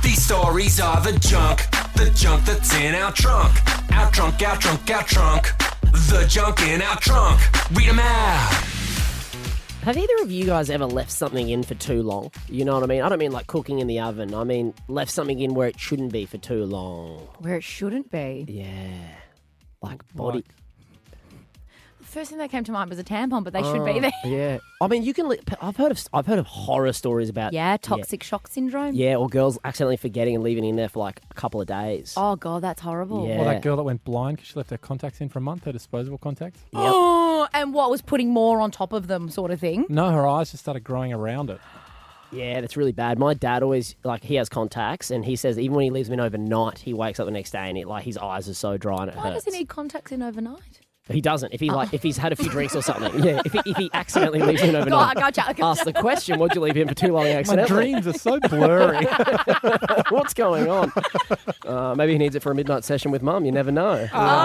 These stories are the junk that's in our trunk. Our trunk, our trunk, our trunk. The junk in our trunk. Read them out. Have either of you guys ever left something in for too long? You know what I mean? I don't mean like cooking in the oven. I mean left something in where it shouldn't be for too long. Where it shouldn't be. Yeah. Like body... The first thing that came to mind was a tampon, but they should be there. Yeah. I mean, you can... I've heard of horror stories about... Toxic shock syndrome. Yeah, or girls accidentally forgetting and leaving it in there for like a couple of days. Oh, God, that's horrible. Yeah. Or that girl that went blind because she left her contacts in for a month, her disposable contacts. Yep. Oh, and what was putting more on top of them sort of thing? No, her eyes just started growing around it. Yeah, that's really bad. My dad always, like, he has contacts, and he says even when he leaves them in overnight, he wakes up the next day and his eyes are so dry and it Why hurts. does he need contacts in overnight? He doesn't. If he's had a few drinks or something. Yeah, if he accidentally leaves him overnight. Gotcha. Ask the question, what'd you leave him for too long My accidentally? dreams are so blurry. What's going on? Maybe he needs it for a midnight session with mum. You never know.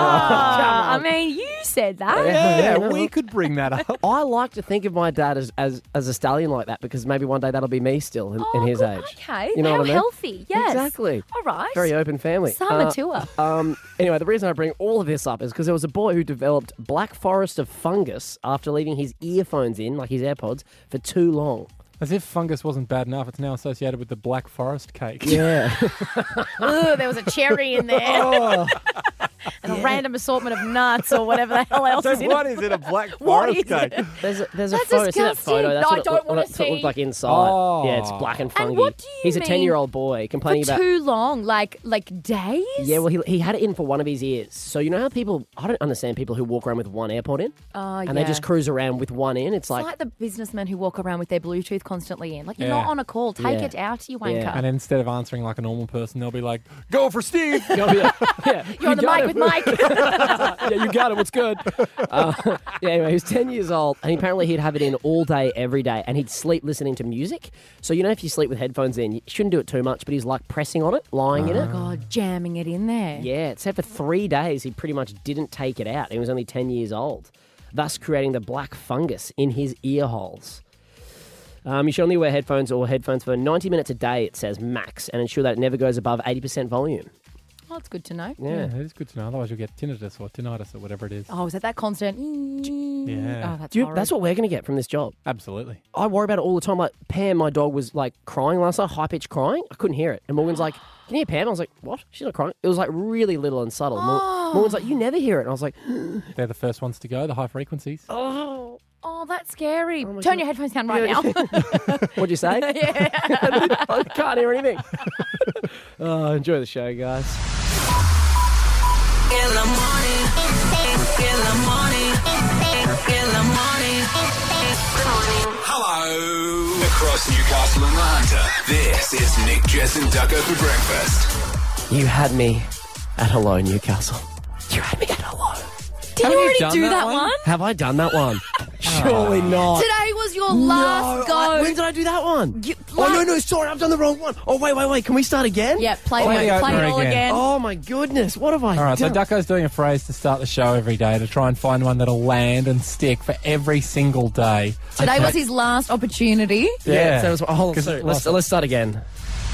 I mean, you said that. yeah, we could bring that up. I like to think of my dad as a stallion like that because maybe one day that'll be me still in his good. age. Okay. You know How what I mean? healthy. Yes. Exactly. All right. Very open family. Sama tour. Anyway, the reason I bring all of this up is because there was a boy who developed black forest of fungus after leaving his earphones in, like his AirPods, for too long. As if fungus wasn't bad enough, it's now associated with the Black Forest cake. Yeah. Ooh, there was a cherry in there. Oh. And a random assortment of nuts or whatever the hell else is in it. is in a Black What Forest is cake? it? There's a That's photo. See that disgusting. photo? That's No, what I it don't wanna that's what it looked see. like inside. Oh. Yeah, it's black and fungy. And what do you He's a mean 10-year-old boy complaining For about... too long, like days? Yeah, well, he had it in for one of his ears. So you know how people... I don't understand people who walk around with one AirPod in. And they just cruise around with one in. It's It's like the businessmen who walk around with their Bluetooth constantly in. Like, you're Yeah. not on a call. Take Yeah. it out, you wanker. Yeah. And instead of answering like a normal person, they'll be like, "Go for Steve." yeah, You're on the mic with Mike. Yeah, you got it. What's good? Anyway, he was 10 years old, and apparently he'd have it in all day, every day, and he'd sleep listening to music. So, you know, if you sleep with headphones in, you shouldn't do it too much, but he's like pressing on it, lying in it. God, jamming it in there. Yeah, it said for 3 days he pretty much didn't take it out. He was only 10 years old, thus creating the black fungus in his ear holes. You should only wear headphones for 90 minutes a day, it says, max, and ensure that it never goes above 80% volume. Oh, it's good to know. Yeah, it is good to know. Otherwise, you'll get tinnitus or tinnitus or whatever it is. Oh, is that constant? Yeah. Oh, that's Dude, horrid. that's what we're going to get from this job. Absolutely. I worry about it all the time. Like, Pam, my dog, was like crying last night, high-pitched crying. I couldn't hear it. And Morgan's like, can you hear Pam? I was like, what? She's not crying. It was like really little and subtle. Morgan's like, you never hear it. And I was like, They're the first ones to go, the high frequencies. Oh, that's scary. my Turn God. your headphones down right now. what'd you say? I can't hear anything. Enjoy the show, guys. In the morning, in the morning, in the morning. Good morning. Hello. Across Newcastle and the Hunter, this is Nick, Jess and Ducko for breakfast. You had me at hello, Newcastle. You had me at hello. Did you already do that one? Have I done that one? Surely not. Today was your last go. When did I do that one? You- No, sorry, I've done the wrong one. Oh, wait, can we start again? Yeah, play Play the it opener all again. again. Oh, my goodness, what have I All right, so done? Ducko's doing a phrase to start the show every day to try and find one that'll land and stick for every single day. Today was his last opportunity. Yeah. So it was, sorry, let's start again. In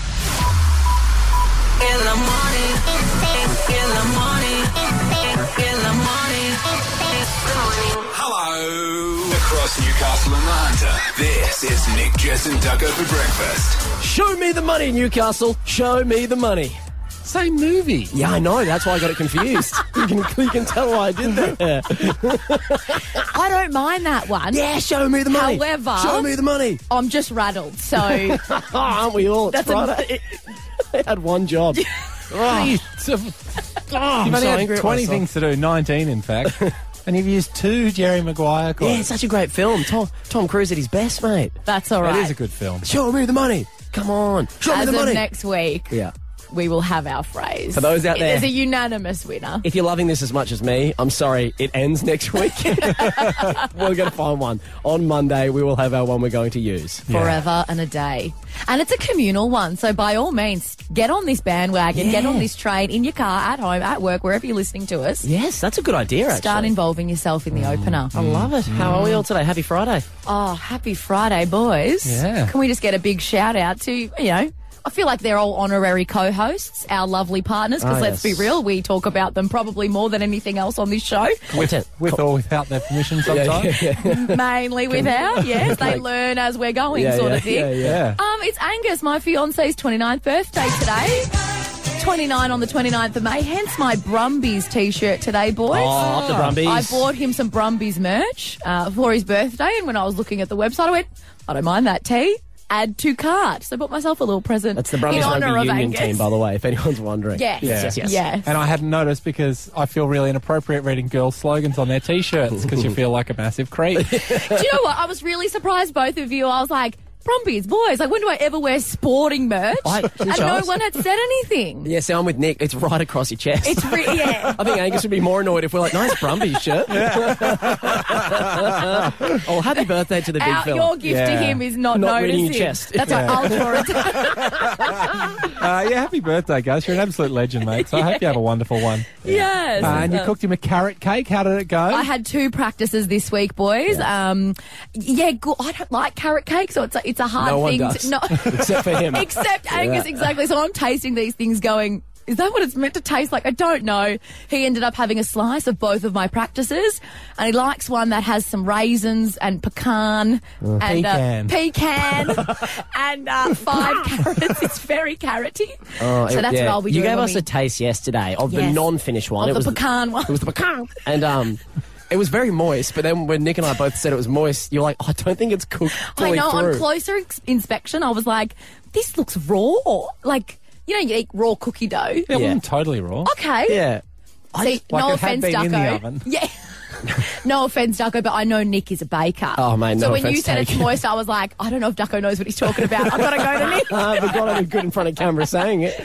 the morning, in the morning, in the morning. Good morning. Hello. Across Newcastle and the Hunter, this is Nick, Jess and Ducko for breakfast. Show me the money, Newcastle. Show me the money. Same movie. Yeah, I know. That's why I got it confused. you can tell why I did that. I don't mind that one. Yeah, show me the money. However- show me the money. I'm just rattled, so Aren't we all? It's That's a- Friday. I had one job. Oh, You've I'm only so had angry at 20 myself. things to do, 19 in fact. And you've used 2 Jerry Maguire Yeah, quotes. it's such a great film. Tom Cruise at his best, mate. that's all right. That is a good film. Show me the money. Come on. Show me As the of money. next week, Yeah. we will have our phrase. For those out there- There's a unanimous winner. If you're loving this as much as me, I'm sorry, it ends next week. We're going to find one. On Monday, we will have our one we're going to use. Forever and a day. And it's a communal one, so by all means, get on this bandwagon, get on this train, in your car, at home, at work, wherever you're listening to us. Yes, that's a good idea, actually. Start involving yourself in the opener. I love it. How are we all today? Happy Friday. Oh, happy Friday, boys. Yeah. Can we just get a big shout out to, I feel like they're all honorary co-hosts, our lovely partners, because let's be real, we talk about them probably more than anything else on this show. With or without their permission sometimes. Mainly without, yes. They learn as we're going sort of thing. Yeah. It's Angus, my fiance's 29th birthday today. 29 on the 29th of May, hence my Brumbies t-shirt today, boys. Oh, up the Brumbies. I bought him some Brumbies merch for his birthday, and when I was looking at the website, I went, I don't mind that tee. Add to cart. So I bought myself a little present. That's the Brumbies in honour Rugby of Union Angus. team, by the way, if anyone's wondering. Yes. Yes. And I hadn't noticed because I feel really inappropriate reading girls' slogans on their T-shirts because you feel like a massive creep. Do you know what? I was really surprised, both of you. I was like, Brumbies, boys, like, when do I ever wear sporting merch? And no one had said anything. Yeah, see, I'm with Nick. It's right across your chest. It's yeah. I think Angus would be more annoyed if we're like, nice Brumbies shirt. Oh, happy birthday to the big fella. Your gift to him is not reading noticing. your chest. That's what I'll draw it. Happy birthday, guys. You're an absolute legend, mate. So I hope you have a wonderful one. Yes. And you cooked him a carrot cake. How did it go? I had 2 practices this week, boys. Good. I don't like carrot cake, so it's a hard No one thing. does. No, Except for him. except Angus, exactly. So I'm tasting these things going, is that what it's meant to taste like? I don't know. He ended up having a slice of both of my practices, and he likes one that has some raisins and pecan and pecan and 5 carrots. It's very carroty. So that's what I'll be You doing. gave when us a taste yesterday of the Yes. non-finished one. of It the was pecan one. It was the pecan. And it was very moist, but then when Nick and I both said it was moist, you're like, I don't think it's cooked I fully know, through. on closer inspection, I was like, this looks raw. Like, you know, you eat raw cookie dough. It wasn't totally raw. Okay. Yeah. See, Like no it had offense, been in the Ducko. oven. Yeah. No offense, Ducko, but I know Nick is a baker. Oh, mate, no So when you offence said it's taken. moist, I was like, I don't know if Ducko knows what he's talking about. I've got to go to Nick. But God, I'm good in front of camera saying it.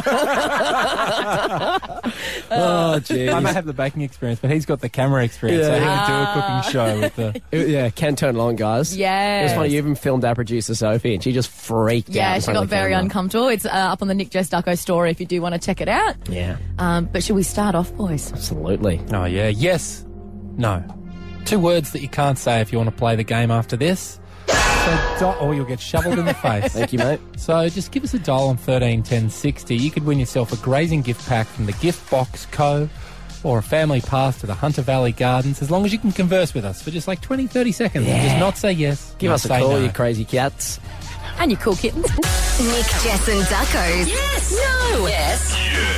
Oh, gee. I may have the baking experience, but he's got the camera experience, so he can do a cooking show with the... Yeah, can turn it on, guys. Yes. It was funny, you even filmed our producer, Sophie, and she just freaked out. Yeah, in she front of got the very camera. uncomfortable. It's up on the Nick Jess Ducko story if you do want to check it out. Yeah, But should we start off, boys? absolutely. Oh, yeah. Yes. No. 2 words that you can't say if you want to play the game after this. Or you'll get shoveled in the face. Thank you, mate. So just give us a dial on 13 10 60. You could win yourself a grazing gift pack from the Gift Box Co. or a family pass to the Hunter Valley Gardens, as long as you can converse with us for just like 20, 30 seconds. And just not say yes. Give not us a say call, no. you crazy cats. And you cool kittens. Nick, Jess and Ducko's. Yes. No. Yes.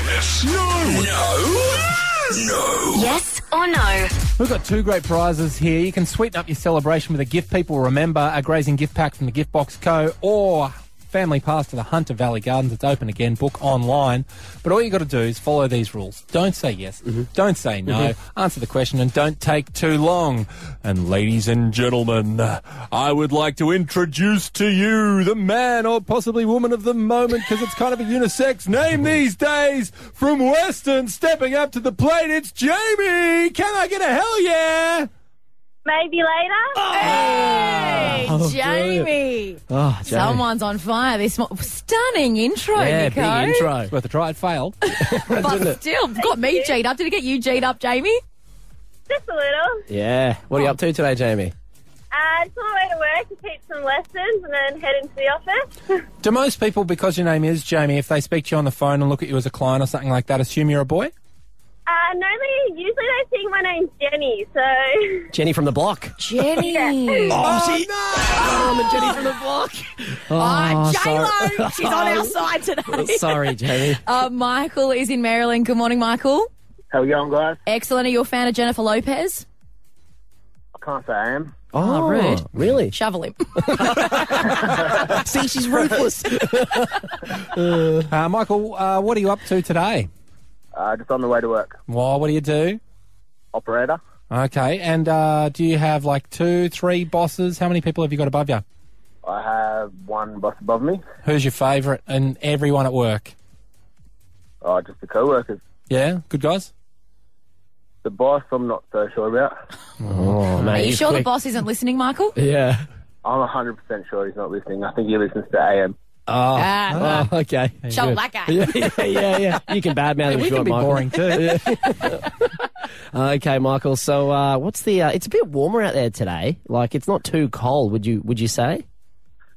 No. Yes or no? We've got 2 great prizes here. You can sweeten up your celebration with a gift. People remember a grazing gift pack from the Gift Box Co. or family pass to the Hunter Valley Gardens. It's open again. Book online. But all you got to do is follow these rules. Don't say yes. Don't say no. Answer the question and don't take too long. And ladies and gentlemen, I would like to introduce to you the man or possibly woman of the moment, because it's kind of a unisex name these days. From Western, stepping up to the plate, it's Jamie. Can I get a hell yeah? Maybe later. Hey, Oh, Jamie. Oh, Jamie. Someone's on fire. This stunning intro, Yeah, Nico. big intro. It's worth a try. It failed. But still, got me G'd up. Did it get you G'd up, Jamie? Just a little. Yeah. What are you up to today, Jamie? Just on my way to work to teach some lessons and then head into the office. Do most people, because your name is Jamie, if they speak to you on the phone and look at you as a client or something like that, assume you're a boy? No, usually they think my name's Jenny, so... Jenny from the block. Jenny. Oh, the Jenny from the block. J-Lo. She's on our side today. Sorry, Jamie. Michael is in Maryland. Good morning, Michael. How we going, guys? Excellent. Are you a fan of Jennifer Lopez? I can't say I am. Oh, rude. Really? Shovel him. See, she's ruthless. Michael, what are you up to today? Just on the way to work. Well, what do you do? Operator. Okay, and do you have like 2, 3 bosses? How many people have you got above you? I have one boss above me. Who's your favourite and everyone at work? Just the co-workers. Yeah, good guys? The boss, I'm not so sure about. Oh, mate. Are you he's sure the quick. boss isn't listening, Michael? Yeah. I'm 100% sure he's not listening. I think he listens to AM. Ah, Oh, okay. shovel that guy. Yeah. You can badmouth him We if you can want, be Michael. boring too. Okay, Michael. So, what's the? It's a bit warmer out there today. Like, it's not too cold. Would you say?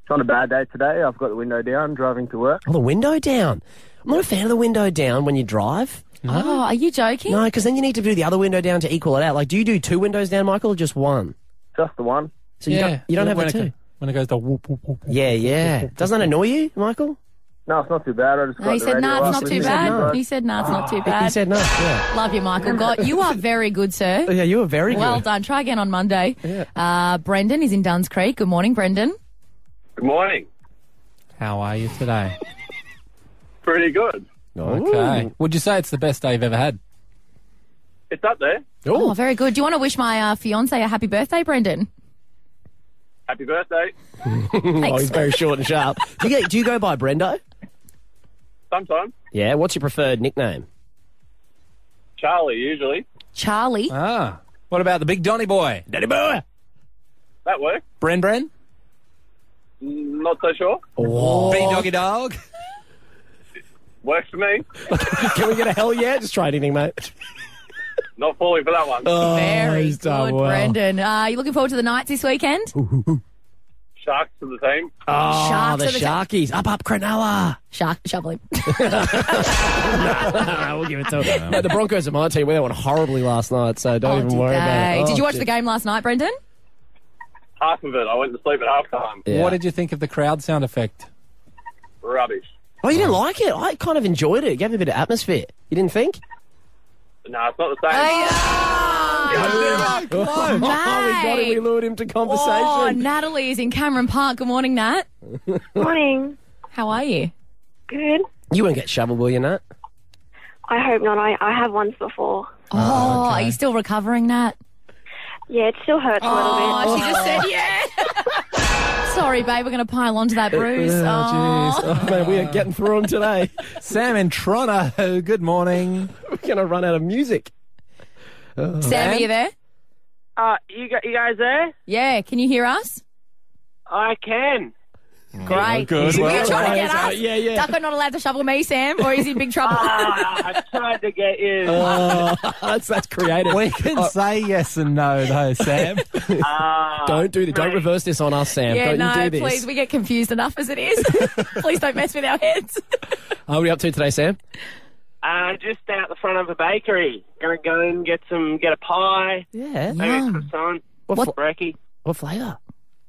It's on a bad day today. I've got the window down, driving to work. Oh, the window down. I'm not a fan of the window down when you drive. Oh, are you joking? No, because then you need to do the other window down to equal it out. Like, do you do 2 windows down, Michael, or just 1? Just the one. So you don't have when a 2? When it goes to whoop, whoop, whoop, whoop. Yeah. Doesn't that annoy you, Michael? No, it's not too bad. I just got No, he the said, radio nah, it's up not with too me. bad. He said, nah, it's not too bad. He said no. Yeah. Love you, Michael. God, you are very good, sir. Yeah, you were very Well good. done. Try again on Monday. Brendan is in Duns Creek. Good morning, Brendan. Good morning. How are you today? Pretty good. Okay. Would you say it's the best day you've ever had? It's up there. Oh, very good. Do you want to wish my fiance a happy birthday, Brendan? Happy birthday. Oh, he's very short and sharp. Do you go by Brendo? Sometimes. Yeah. What's your preferred nickname? Charlie, usually. Charlie. Ah. What about the big Donny boy? Daddy boy. That works. Bren? Not so sure. Oh. B doggy dog? Works for me. Can we get a hell yeah? Just try anything, mate. Not falling for that one. Very he's good, done well. Brendan. You looking forward to the Knights this weekend? Sharks to the team. Oh, Sharks the are the Sharkies. Up, Cronulla. Shovel him. We'll give it to him. No, the Broncos are my team. We went horribly last night, so don't even worry about it. Did you watch shit. the game last night, Brendan? Half of it. I went to sleep at halftime. Yeah. What did you think of the crowd sound effect? Rubbish. Oh, you didn't like it? I kind of enjoyed it. It gave it a bit of atmosphere. You didn't think? No, it's not the same. Oh, we got him. We lured him to conversation. Oh, Natalie is in Cameron Park. Good morning, Nat. Morning. How are you? Good. You won't get shovel, will you, Nat? I hope not. I have once before. Oh, are you still recovering, Nat? Yeah, it still hurts a little bit. Oh, she just said yeah. Sorry, babe. We're going to pile onto that bruise. Oh, jeez. Oh, man, we are getting through them today. Sam in Toronto, good morning. We're going to run out of music. Sam, are you there? You guys there? Yeah. Can you hear us? I can. Great. good. Is he Well, trying to right. get us? Yeah. Ducko not allowed to shovel me, Sam, or is he in big trouble? I tried to get you. That's creative. We can say yes and no, though, Sam. Don't do this. Don't reverse this on us, Sam. Yeah, don't no, you do this. please. We get confused enough as it is. Please don't mess with our heads. What are we up to today, Sam? Just out the front of a bakery. Gonna go and get a pie. Yeah. Maybe a croissant. What Brekkie. What flavour?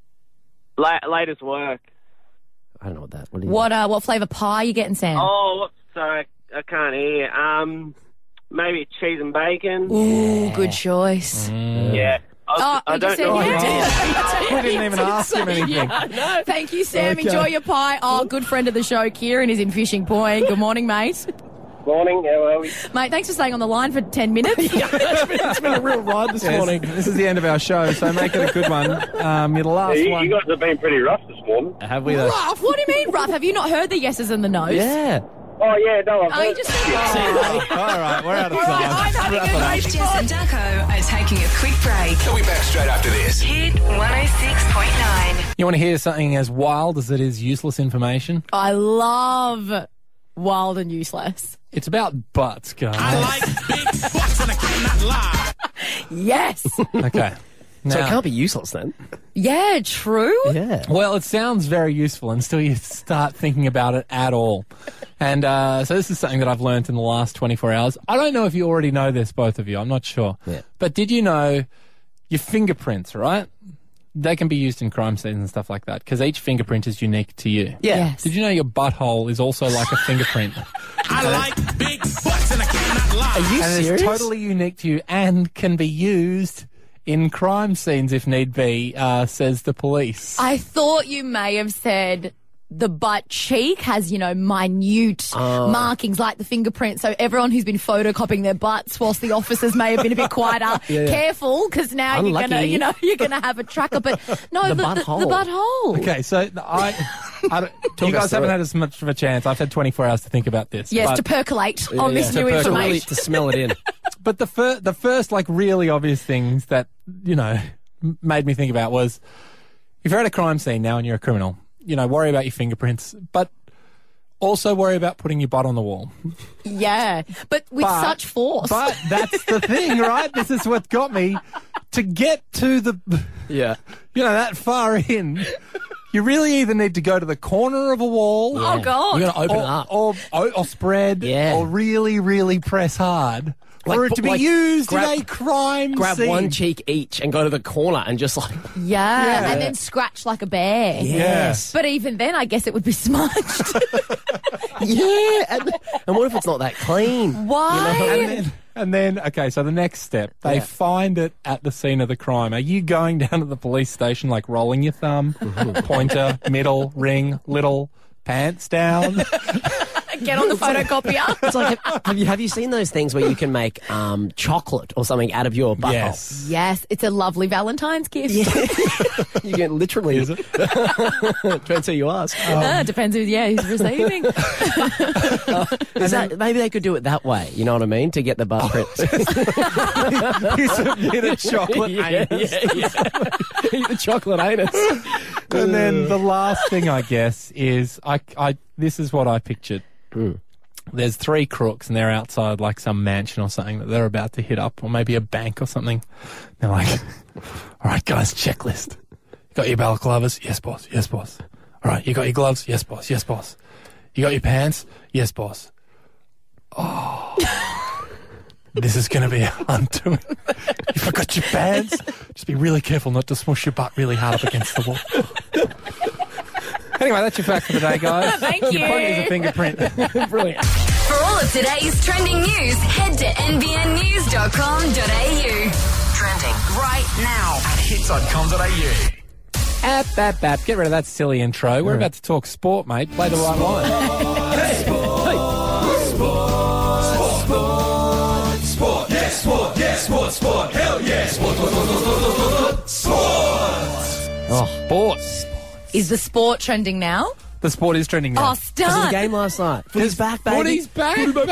Latest work. I don't know what that. What flavour pie are you getting, Sam? Oh, whoops, sorry. I can't hear. Maybe cheese and bacon. Ooh, good choice. Yeah. I he just don't said know. yeah. We didn't even ask him anything. No. Thank you, Sam. Okay. Enjoy your pie. Oh, good friend of the show, Kieran, is in Fishing Point. Good morning, mate. Morning, how are we? Mate, thanks for staying on the line for 10 minutes. It's been a real ride this morning. This is the end of our show, so make it a good one. Your last You one. guys have been pretty rough this morning. Have we though? Rough? What do you mean, rough? Have you not heard the yeses and the nos? Yeah. Oh, yeah, no, I've Oh, you heard. just said All right, we're out of All right, time. I'm having a good night. Jess and Ducko are taking a quick break. We'll be back straight after this. Hit 106.9. You want to hear something as wild as it is useless information? I love wild and useless. It's about butts, guys. big butts and I cannot lie. Yes. Okay. So it Now, can't be useless then. Yeah, true. Yeah. well, it sounds very useful until you start thinking about it at all. And so this is something that I've learned in the last 24 hours. I don't know if you already know this, both of you. I'm not sure. Yeah. But did you know your fingerprints, right? They can be used in crime scenes and stuff like that because each fingerprint is unique to you. Yeah. Yes. Did you know your butthole is also like a fingerprint? I like big butts and I cannot lie. Are you And serious? it's totally unique to you and can be used in crime scenes if need be, says the police. I thought you may have said the butt cheek has, minute markings like the fingerprint. So everyone who's been photocopying their butts whilst the officers may have been a bit quieter, careful, because now Unlucky. you're gonna have a tracker. But no, The butthole. the butthole. Okay, so I don't, you guys us through haven't it. had as much of a chance. I've had 24 hours to think about this. Yes, but, to percolate on this to new percolate. Really information. to smell it in. but the first like really obvious things that made me think about was if you're at a crime scene now and you're a criminal, worry about your fingerprints, but also worry about putting your butt on the wall. Yeah, but with such force. But that's the thing, right? This is what got me to get to the Yeah. that far in. You really either need to go to the corner of a wall. Oh, God. You got to open it up. Or spread, Yeah. or really, really press hard for it to be used in a crime Grab scene. one cheek each and go to the corner and just like... Yeah, and then scratch like a bear. Yes. But even then, I guess it would be smudged. Yeah. And what if it's not that clean? Why? And then, okay, so the next step, they find it at the scene of the crime. Are you going down to the police station, like rolling your thumb, pointer, middle, ring, little, pants down? Get on the photocopier. It's like, have you seen those things where you can make chocolate or something out of your butthole? Yes. Yes, it's a lovely Valentine's gift. You can literally... Is it? Depends who you ask. Depends who's receiving. Maybe they could do it that way, you know what I mean? To get the butt print. You submit a chocolate anus. Eat the chocolate anus. And then the last thing, I guess, is this is what I pictured. There's 3 crooks and they're outside like some mansion or something that they're about to hit up, or maybe a bank or something. They're like, all right, guys, checklist. You got your balaclavas? Yes, boss. Yes, boss. All right, you got your gloves? Yes, boss. Yes, boss. You got your pants? Yes, boss. Oh, this is going to be a hunt. You forgot your pants? Just be really careful not to smush your butt really hard up against the wall. Anyway, that's your fact for the day, guys. Thank you. Your point is a fingerprint. Brilliant. For all of today's trending news, head to nbnnews.com.au. Trending right now at hits.com.au. App. Get rid of that silly intro. We're about to talk sport, mate. Play the right line. Sport. Hell yeah. Sport. Sports. Is the sport trending now? The sport is trending now. Oh, This is the start. game last night. Footy's back, baby. Footy's back,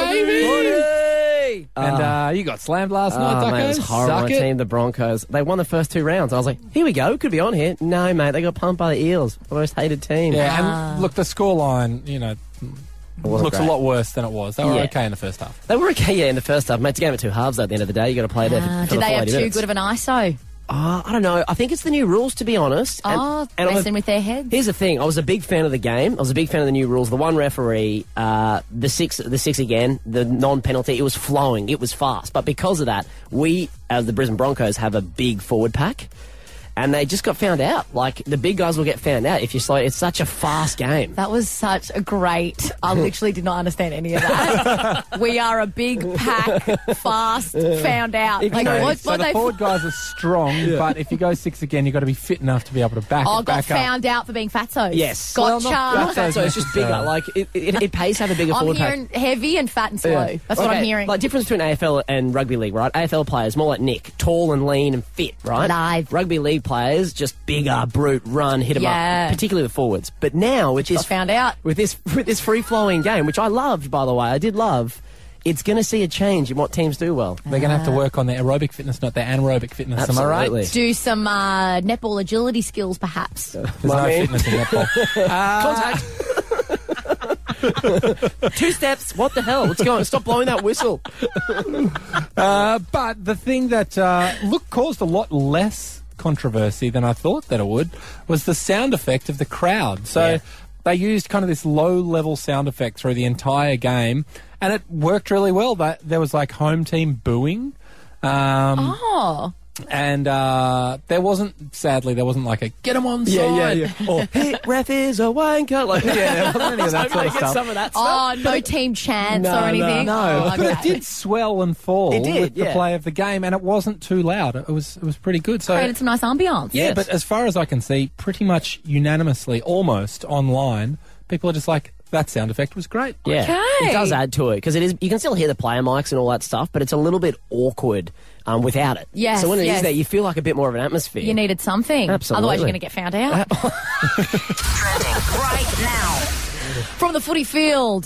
baby. And you got slammed last night, Oh, mate, it was Duckos. horrible. Suck My it. team, the Broncos, they won the first 2 rounds. I was like, here we go, could be on here. No, mate, they got pumped by the Eels, the most hated team. Yeah, and look, the scoreline, wasn't looks great. a lot worse than it was. They were Yeah. okay in the first half. They were okay, in the first half. Mate, it's a game of 2 halves at the end of the day. You got to play there for Did the they full have 80 too minutes. good of an ISO? I don't know. I think it's the new rules, to be honest. And I'm Messing with their heads. Here's the thing. I was a big fan of the game. I was a big fan of the new rules. The one referee, the six again, the non-penalty, it was flowing. It was fast. But because of that, we, as the Brisbane Broncos, have a big forward pack. And they just got found out. Like, the big guys will get found out if you're slow. It's such a fast game. That was such a great... I literally did not understand any of that. We are a big pack, fast, found out. Like, So the forward guys are strong, but if you go 6 again, you've got to be fit enough to be able to back got up. found out for being fatsos. Yes. Got charged. not So it's just bigger. Like, it pays to have a bigger I'm forward pack. hearing heavy and fat and slow. Yeah. That's what I'm Okay, hearing. Like, difference between AFL and rugby league, right? AFL players, more like Nick, tall and lean and fit, right? Live. Rugby league players, just bigger, brute, run, hit 'em Yeah. up, particularly the forwards. But now, which is Got found out. with this free-flowing game, which I loved, by the way, I did love, it's going to see a change in what teams do well. They're going to have to work on their aerobic fitness, not their anaerobic fitness. Am I Absolutely. right? Do some netball agility skills, perhaps. There's no fitness in netball. Contact. 2 steps. What the hell? Let's go. Stop blowing that whistle. But the thing that caused a lot less controversy than I thought that it would was the sound effect of the crowd. So they used kind of this low-level sound effect through the entire game, and it worked really well. There was like home team booing. And there wasn't like a get him on side. Or hit ref is a wanker. Like, there wasn't any of that sort of get stuff. some of that stuff. Oh, no team chants No, or anything? no. Oh, But it okay. did swell and fall It did, with the yeah. play of the game, and it wasn't too loud. It was pretty good. So Created some nice ambiance. yeah, Yes. but as far as I can see, pretty much unanimously, almost online, people are just like, that sound effect was great. Yeah, Okay. it does add to it because it is. You can still hear the player mics and all that stuff, but it's a little bit awkward without it. Yes, So when it is yes. there, you feel like a bit more of an atmosphere. You needed something. Absolutely. Otherwise, you're going to get found out. Trending right now. From the footy field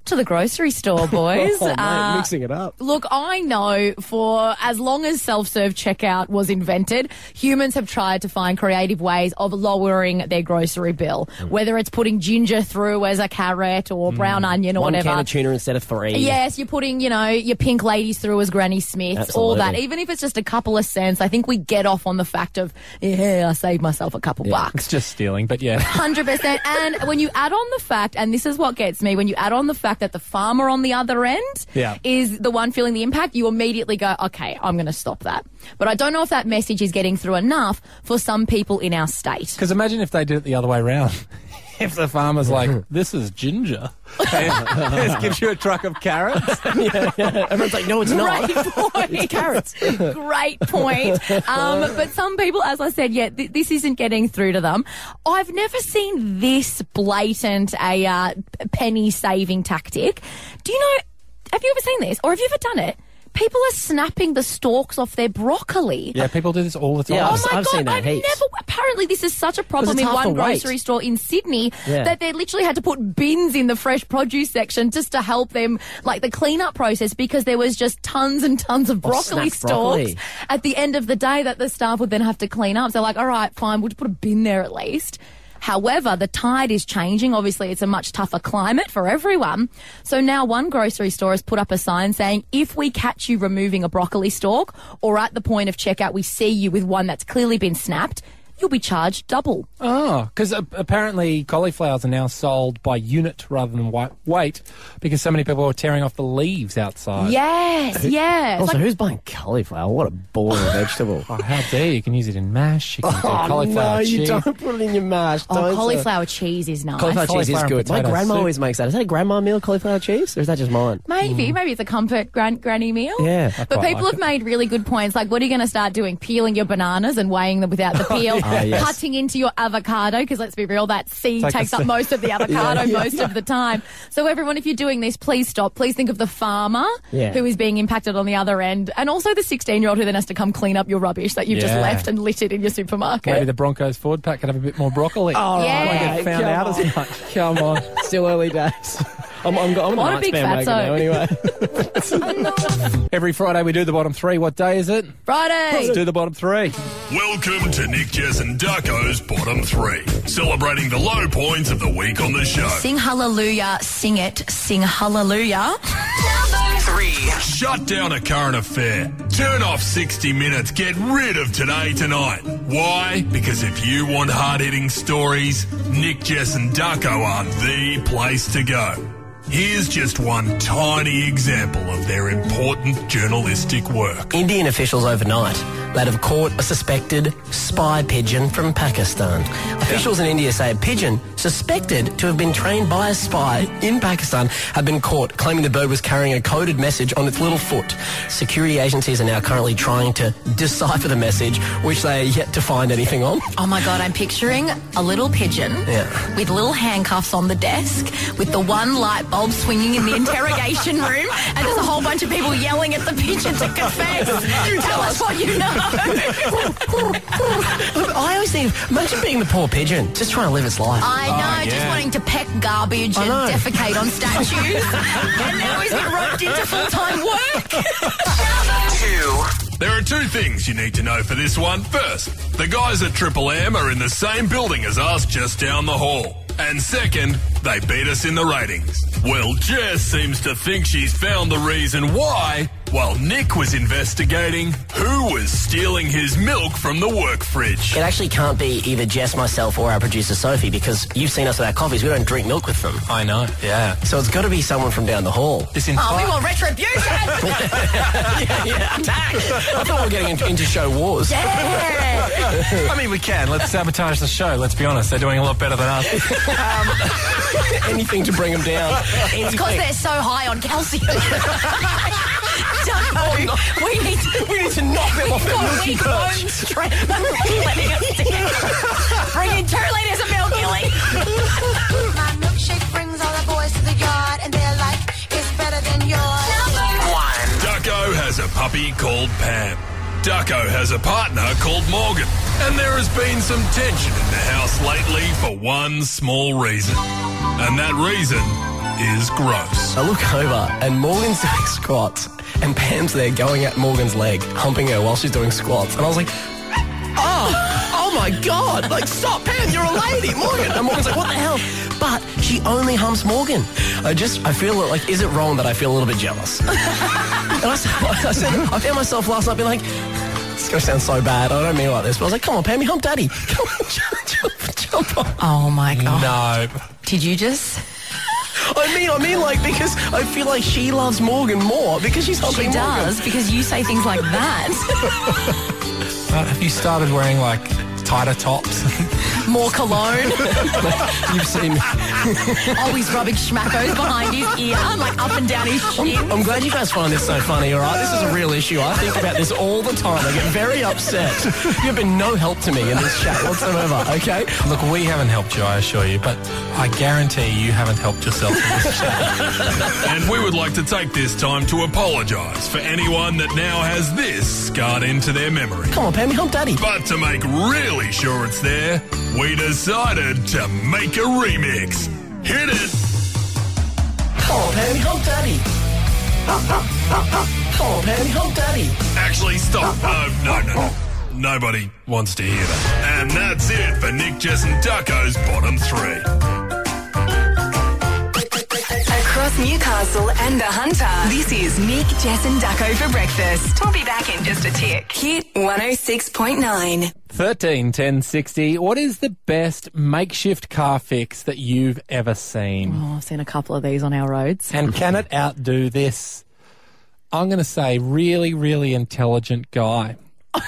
to the grocery store, boys. Oh, mate, mixing it up. Look, I know for as long as self-serve checkout was invented, humans have tried to find creative ways of lowering their grocery bill, whether it's putting ginger through as a carrot or brown onion or One whatever. can of tuna instead of 3. Yes, you're putting, your pink ladies through as Granny Smiths, all that. Absolutely. Even if it's just a couple of cents, I think we get off on the fact of, I saved myself a couple bucks. It's just stealing, but yeah. 100%. And when you add on the fact, and this is what gets me, when you add on the fact that the farmer on the other end is the one feeling the impact, you immediately go, okay, I'm going to stop that. But I don't know if that message is getting through enough for some people in our state. Because imagine if they did it the other way around. If the farmer's like, this is ginger, and just gives you a truck of carrots. Everyone's like, no, it's not. Great point. It's carrots. Great point. But some people, as I said, this isn't getting through to them. I've never seen this blatant a penny-saving tactic. Do you know, have you ever seen this? Or have you ever done it? People are snapping the stalks off their broccoli. Yeah, people do this all the time. Yeah, Oh my I've God, seen that I've heaps. never. Apparently, this is such a problem 'Cause it's in half one the weight. grocery store in Sydney Yeah. that they literally had to put bins in the fresh produce section just to help them, like the cleanup process, because there was just tons and tons of broccoli snapped broccoli. stalks at the end of the day that the staff would then have to clean up. So, like, all right, fine, we'll just put a bin there at least. However, the tide is changing. Obviously, it's a much tougher climate for everyone. So now one grocery store has put up a sign saying, if we catch you removing a broccoli stalk or at the point of checkout we see you with one that's clearly been snapped, you'll be charged double. Oh, because apparently cauliflowers are now sold by unit rather than weight because so many people are tearing off the leaves outside. Yes, yes. Also, Like, who's buying cauliflower? What a boring vegetable. Oh, how dare you? You can use it in mash. You can do cauliflower no, cheese. you don't put it in your mash. Don't, cauliflower cheese is nice. Cauliflower cheese is Cauliflower good. My potato grandma soup. always makes that. Is that a grandma meal, cauliflower cheese? Or is that just mine? Maybe it's a comfort granny meal. Yeah. But quite people like have made really good points. Like, what are you going to start doing? Peeling your bananas and weighing them without the peel. yes. Cutting into your avocado, because let's be real, that seed Take the takes up seed. most of the avocado most of the time. So everyone, if you're doing this, please stop. Please think of the farmer who is being impacted on the other end, and also the 16-year-old who then has to come clean up your rubbish that you've just Yeah. left and littered in your supermarket. Maybe the Broncos forward pack could have a bit more broccoli. Oh, Yeah. Won't get found come out on. as much. Come on. Still early days. I'm a What a Knights big bandwagon fatso. now anyway. Every Friday we do the bottom three. What day is it? Friday. Let's do the bottom three. Welcome to Nick, Jess and Ducko's Bottom 3, celebrating the low points of the week on the show. Sing hallelujah, sing it, sing hallelujah. 3. Shut down a current affair. Turn off 60 Minutes. Get rid of Today Tonight. Why? Because if you want hard-hitting stories, Nick, Jess and Ducko are the place to go. Here's just one tiny example of their important journalistic work. Indian officials overnight that have caught a suspected spy pigeon from Pakistan. Officials in India say a pigeon suspected to have been trained by a spy in Pakistan had been caught, claiming the bird was carrying a coded message on its little foot. Security agencies are now currently trying to decipher the message, which they are yet to find anything on. Oh my God, I'm picturing a little pigeon with little handcuffs on the desk, with the one light bulb swinging in the interrogation room, and there's a whole bunch of people yelling at the pigeon to confess. Tell us what you know. I always think, imagine being the poor pigeon, just trying to live its life. I know, just wanting to peck garbage and know. defecate on statues, and now he's been roped into full-time work. 2. There are two things you need to know for this one. First, the guys at Triple M are in the same building as us, just down the hall. And second, they beat us in the ratings. Well, Jess seems to think she's found the reason why, while Nick was investigating who was stealing his milk from the work fridge. It actually can't be either Jess, myself, or our producer Sophie, because you've seen us with our coffees. We don't drink milk with them. I know. Yeah. So it's got to be someone from down the hall. This Oh, entire... we want retribution. Attack! I thought we were getting into show wars. Yeah. I mean, we can. Let's sabotage the show. Let's be honest. They're doing a lot better than us. Anything to bring them down. It's because they're so high on calcium. we need to knock them off their milky perch. Letting us down. Bring in 2 litres of milk, Gilly. My milkshake brings all the boys to the yard, and their life is better than yours. 1. Ducko has a puppy called Pam. Ducko has a partner called Morgan. And there has been some tension in the house lately for one small reason. And that reason is gross. I look over and Morgan's doing squats and Pam's there going at Morgan's leg, humping her while she's doing squats. And I was like, oh my God, like, stop, Pam, you're a lady, Morgan. And Morgan's like, what the hell? But she only humps Morgan. I feel like, is it wrong that I feel a little bit jealous? And I found myself last night being like, it's going to sound so bad. I don't mean it like this. But I was like, come on, Pammy, hump Daddy. Come on, jump on. Oh, my God. No. Did you just... I mean, like, because I feel like she loves Morgan more because she's humping She Morgan. does, because you say things like that. Have you started wearing, like, tighter tops? More cologne. You've seen me. Oh, he's rubbing schmackos behind his ear, like up and down his chin. I'm glad you guys find this so funny, all right? This is a real issue. I think about this all the time. I get very upset. You've been no help to me in this chat whatsoever, okay? Look, we haven't helped you, I assure you, but I guarantee you haven't helped yourself in this chat. And we would like to take this time to apologise for anyone that now has this scarred into their memory. Come on, Pammy, hump Daddy. But to make really sure it's there, we decided to make a remix. Hit it! Come on, Pammy, hump Daddy. Come on, Pammy, hump Daddy. Actually, stop. No. Nobody wants to hear that. And that's it for Nick, Jess and Ducko's Bottom 3. Across Newcastle and the Hunter, this is Nick, Jess and Ducko for breakfast. We'll be back in just a tick. Hit 106.9. 13 10 60. What is the best makeshift car fix that you've ever seen? Oh, I've seen a couple of these on our roads. And can it outdo this? I'm going to say really, really intelligent guy.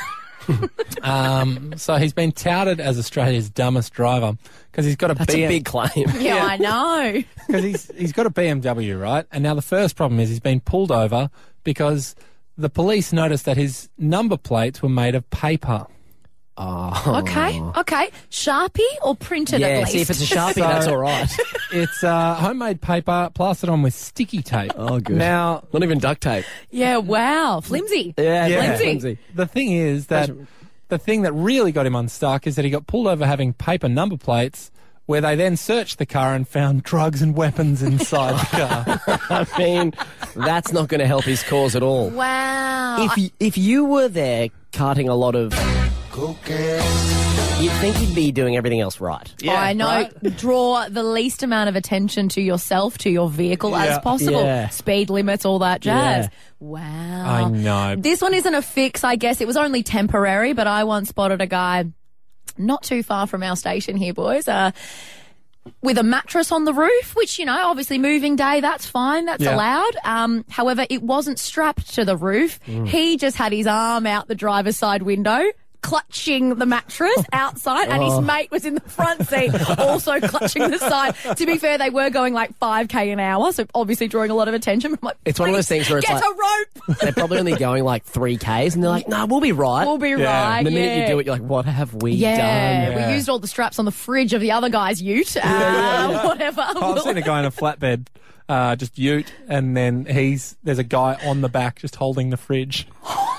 So he's been touted as Australia's dumbest driver because he's got a That's a big claim. Yeah, I know. Because he's got a BMW, right? And now the first problem is he's been pulled over because the police noticed that his number plates were made of paper. Oh. Okay. Sharpie or printed at least? See, if it's a Sharpie, that's all right. It's homemade paper plastered on with sticky tape. Oh, good. Now, Not even duct tape. Yeah, wow. Flimsy. Yeah, flimsy. the thing is that the thing that really got him unstuck is that he got pulled over having paper number plates where they then searched the car and found drugs and weapons inside the car. I mean, that's not going to help his cause at all. Wow. If you were there carting a lot of cocaine, you'd think he'd be doing everything else right. I know. Right? Draw the least amount of attention to yourself, to your vehicle as possible. Yeah. Speed limits, all that jazz. Yeah. Wow. I know. This one isn't a fix, I guess. It was only temporary, but I once spotted a guy not too far from our station here, boys, with a mattress on the roof, which, obviously moving day, that's fine. That's allowed. However, it wasn't strapped to the roof. He just had his arm out the driver's side window, clutching the mattress outside, and his mate was in the front seat also clutching the side. To be fair, they were going like 5k an hour, so obviously drawing a lot of attention. But I'm like, It's one of those things where it's get like, a rope. they're probably only going like 3Ks, and they're like, no, we'll be right. We'll be right. And the minute yeah. you do it, you're like, what have we done? Yeah, we used all the straps on the fridge of the other guy's ute. Whatever. I've seen a guy in a flatbed, just ute, and then there's a guy on the back just holding the fridge.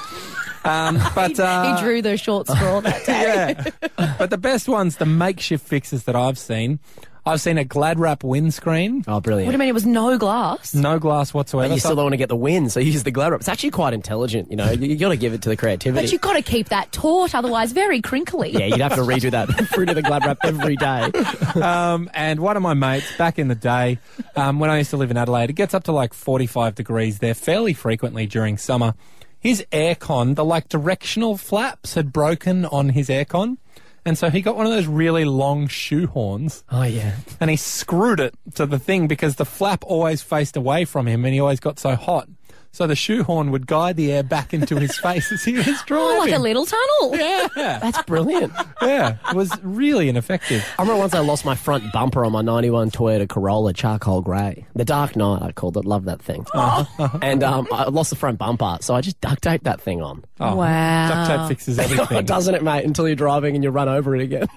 But he drew the short straw that day. yeah. But the best ones, the makeshift fixes that I've seen a Glad Wrap windscreen. Oh, brilliant. What do you mean it was no glass? No glass whatsoever. But you still don't want to get the win, so you use the Glad Wrap. It's actually quite intelligent, You got to give it to the creativity. But you've got to keep that taut, otherwise very crinkly. Yeah, you'd have to redo that fruit of the Glad Wrap every day. And one of my mates, back in the day, when I used to live in Adelaide, it gets up to like 45 degrees there fairly frequently during summer. His aircon, the directional flaps had broken on his aircon. And so he got one of those really long shoehorns. Oh, yeah. And he screwed it to the thing because the flap always faced away from him and he always got so hot. So the shoehorn would guide the air back into his face as he was driving. Oh, like a little tunnel. Yeah. That's brilliant. Yeah. It was really ineffective. I remember once I lost my front bumper on my 91 Toyota Corolla charcoal grey. The Dark Knight, I called it. Loved that thing. And I lost the front bumper, so I just duct taped that thing on. Oh, Wow. Duct tape fixes everything. Doesn't it, mate? Until you're driving and you run over it again.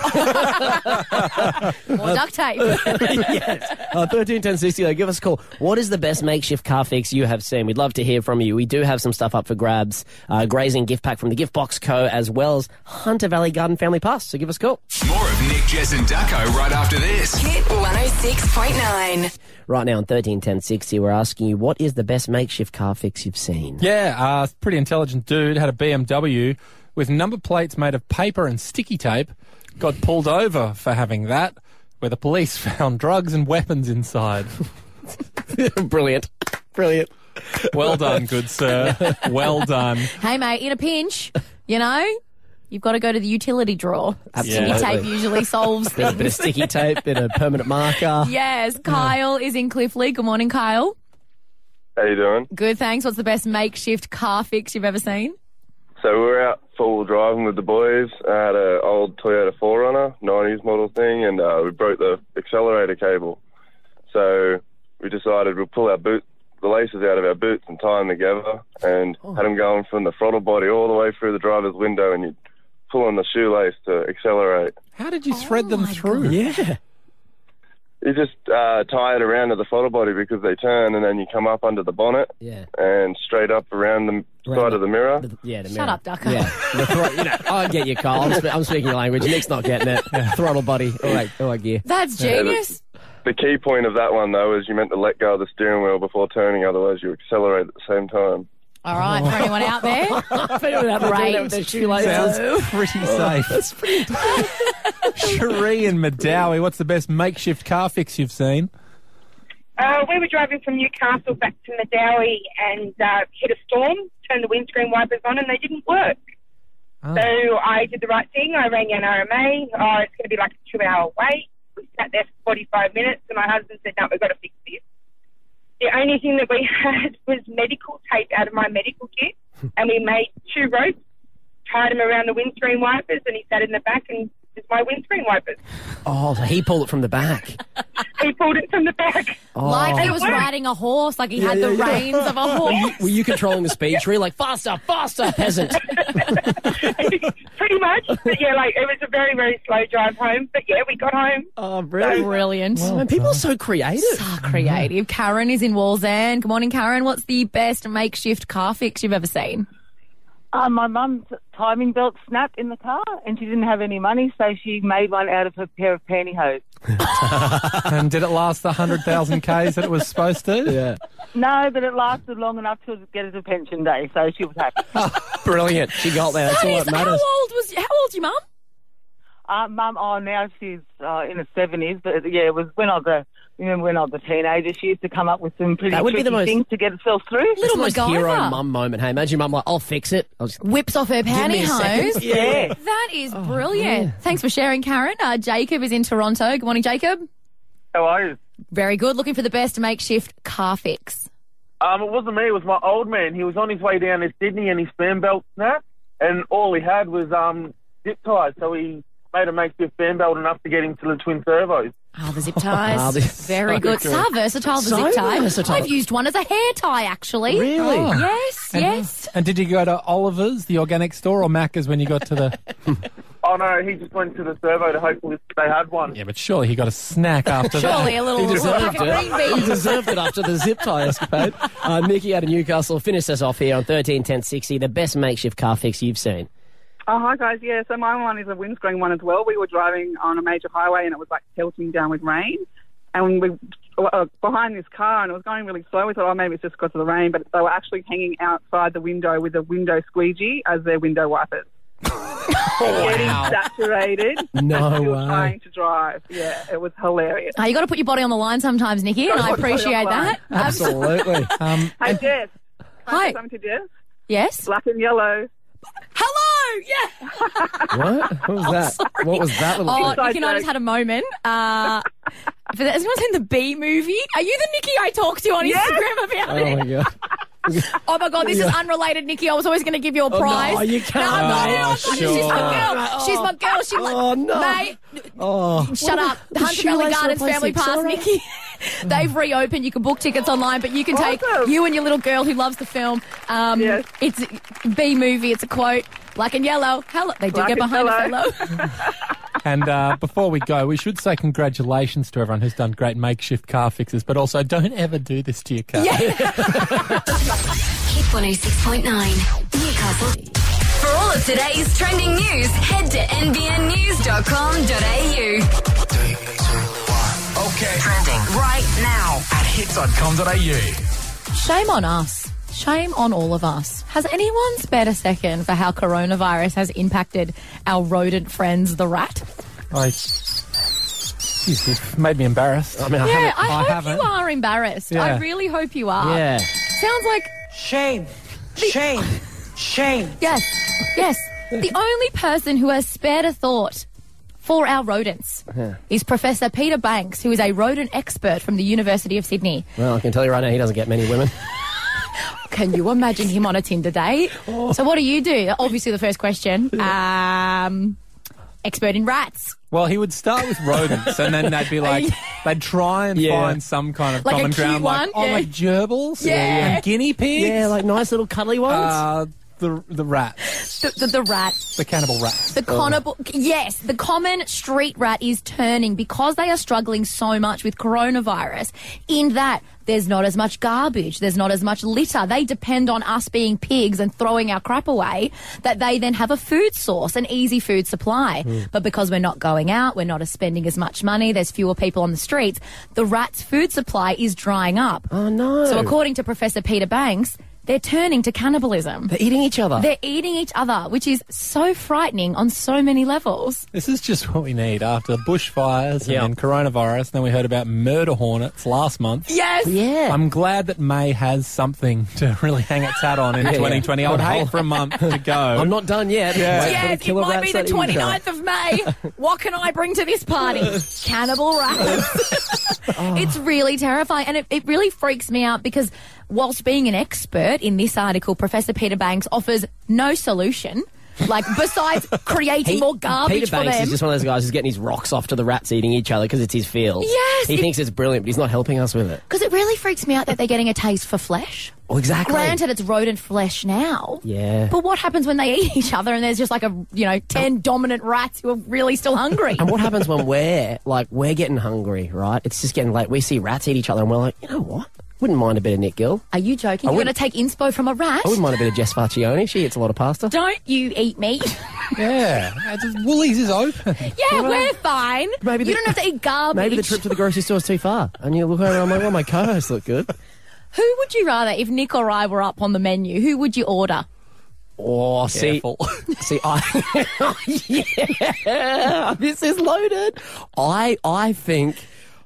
More duct tape. Yes. 13 10 60, give us a call. What is the best makeshift car fix you have seen? seen. We'd love to hear from you. We do have some stuff up for grabs. Grazing gift pack from the Gift Box Co. as well as Hunter Valley Garden Family Pass. So give us a call. More of Nick, Jess and Ducko right after this. Hit 106.9. Right now on 131060, we're asking you, what is the best makeshift car fix you've seen? Yeah, pretty intelligent dude had a BMW with number plates made of paper and sticky tape. Got pulled over for having that, where the police found drugs and weapons inside. Brilliant. Well done, good sir. Well done. Hey, mate, in a pinch, you've got to go to the utility drawer. Absolutely. Sticky tape usually solves Bit of things. sticky tape, bit of permanent marker. Yes, Kyle is in Cliffley. Good morning, Kyle. How you doing? Good, thanks. What's the best makeshift car fix you've ever seen? So we were out four-wheel driving with the boys. I had an old Toyota 4Runner, 90s model thing, and we broke the accelerator cable. So we decided we'll pull the laces out of our boots and tie them together, and had them going from the throttle body all the way through the driver's window, and you'd pull on the shoelace to accelerate. How did you thread them through? Yeah. You just tie it around to the throttle body because they turn, and then you come up under the bonnet and straight up around the side of the mirror. The mirror. Shut up, Ducko. Yeah. I get you, Kyle. I'm speaking your language. Nick's not getting it. Throttle body. All right, gear. That's genius. The key point of that one, though, is you meant to let go of the steering wheel before turning, otherwise you accelerate at the same time. All right, for anyone out there, Sounds pretty safe. That's pretty Cherie and Madawi, what's the best makeshift car fix you've seen? We were driving from Newcastle back to Madawi and hit a storm, turned the windscreen wipers on, and they didn't work. Oh. So I did the right thing. I rang NRMA. It's going to be like a 2-hour wait. We sat there for 45 minutes, and my husband said, no, we've got to fix this. The only thing that we had was medical tape out of my medical kit, and we made 2 ropes, tied them around the windscreen wipers, and he sat in the back and did my windscreen wipers. Oh, so he pulled it from the back. He pulled it from the back. Oh. like he was riding a horse, like he had the reins of a horse. Were you controlling the speed, Cherie? Like, faster, peasant. Pretty much. But yeah, it was a very, very slow drive home. But yeah, we got home. Oh, brilliant. Brilliant. Well, people are so creative. So creative. Karen is in Wallsend. Good morning, Karen. What's the best makeshift car fix you've ever seen? My mum's timing belt snapped in the car and she didn't have any money, so she made one out of her pair of pantyhose. And did it last the 100,000 Ks that it was supposed to? Yeah. No, but it lasted long enough to get her to pension day, so she was happy. Brilliant. She got there. That's all that matters. How old's your mum? Mum, now she's in her 70s, but yeah, it was when I was a teenager, she used to come up with some pretty tricky things to get herself through. Little most hero mum moment. Hey, imagine your mum like, I'll fix it. Whips off her pantyhose. Yeah. That is brilliant. Yeah. Thanks for sharing, Karen. Jacob is in Toronto. Good morning, Jacob. How are you? Very good. Looking for the best makeshift car fix. It wasn't me. It was my old man. He was on his way down to Sydney and his fan belt snapped, and all he had was zip ties. So he made a makeshift fan belt enough to get him to the twin servos. Oh, the zip ties. Very good. So versatile, the zip tie. Versatile. I've used one as a hair tie, actually. Really? Oh. Yes. And did you go to Oliver's, the organic store, or Macca's when you got to the... Oh, no, he just went to the servo to hopefully they had one. Yeah, but surely he got a snack after that. Surely a little He deserved packet of green it. beans. He deserved it after the zip tie escapade. Nikki out of Newcastle, finish us off here on 131060. The best makeshift car fix you've seen. Oh, hi guys. Yeah, so my one is a windscreen one as well. We were driving on a major highway and it was pelting down with rain. And we were behind this car and it was going really slow. We thought, maybe it's just because of the rain. But they were actually hanging outside the window with a window squeegee as their window wipers. Getting saturated. No we were way. trying to drive. Yeah, it was hilarious. You got to put your body on the line sometimes, Nikki, and I appreciate that. Absolutely. Hey, Jess. Hi. Something to Jess? Yes? Black and yellow. Hello! Yeah! What? What was that? What was that little Oh, thing? Nikki and I just had a moment. Has anyone seen the Bee movie? Are you the Nikki I talked to on Instagram about it? Oh, my God. Oh my God, this is unrelated, Nikki. I was always going to give you a prize. no, you can't. No, Sure. she's my girl. She's my girl. She's mate. Shut up. The Hunter Valley Gardens Family Pass, Nikki. They've reopened. You can book tickets online, but you can take you and your little girl who loves the film. It's a B movie. It's a quote. Black and yellow. Hello. They do Black get and behind a fellow. And before we go, we should say congratulations to everyone who's done great makeshift car fixes, but also don't ever do this to your car. Hit 106.9 Newcastle. For all of today's trending news, head to nbnnews.com.au. Okay. Trending right now at hits.com.au. Shame on us. Shame on all of us. Has anyone spared a second for how coronavirus has impacted our rodent friends, the rat? You've made me embarrassed. I mean, I hope you are embarrassed. Yeah. I really hope you are. Yeah. Sounds like... Shame. Shame. Yes. The only person who has spared a thought for our rodents is Professor Peter Banks, who is a rodent expert from the University of Sydney. Well, I can tell you right now, he doesn't get many women. Can you imagine him on a Tinder date? So what do you do? Obviously, the first question. Expert in rats. Well, he would start with rodents, and then they'd be like, they'd try and find some kind of Like a common cute ground, one? like gerbils and guinea pigs. Yeah, like nice little cuddly ones. The rats. The rat. The cannibal rats. The common street rat is turning because they are struggling so much with coronavirus, in that there's not as much garbage, there's not as much litter. They depend on us being pigs and throwing our crap away, that they then have a food source, an easy food supply. But because we're not going out, we're not spending as much money, there's fewer people on the streets, the rat's food supply is drying up. Oh, no. So according to Professor Peter Banks, they're turning to cannibalism. They're eating each other. They're eating each other, which is so frightening on so many levels. This is just what we need after bushfires and then coronavirus. Then we heard about murder hornets last month. Yes. Yeah. I'm glad that May has something to really hang its hat on in 2020. I would hate for a month to go. I'm not done yet. Yes, it might be the 29th of May. What can I bring to this party? Cannibal rats. It's really terrifying, and it really freaks me out because whilst being an expert in this article, Professor Peter Banks offers no solution, like besides creating more garbage Peter Banks for them. is just one of those guys who's getting his rocks off to the rats eating each other because it's his field. Yes. He thinks it's brilliant, but he's not helping us with it. Because it really freaks me out that they're getting a taste for flesh. Oh, exactly. Granted, it's rodent flesh now. Yeah. But what happens when they eat each other and there's just like 10 dominant rats who are really still hungry? And what happens when we're getting hungry, right? It's just getting late. We see rats eat each other and we're like, you know what? Wouldn't mind a bit of Nick Gill. Are you joking? You're going to take inspo from a rat? I wouldn't mind a bit of Jess Farcione. She eats a lot of pasta. Don't you eat meat. Yeah. Woolies is open. Yeah, we're fine. Maybe you don't have to eat garbage. Maybe the trip to the grocery store is too far. And you look over and I'm like, well, my co-hosts look good. Who would you rather, if Nick or I were up on the menu, who would you order? Oh, see, yeah, this is loaded. I think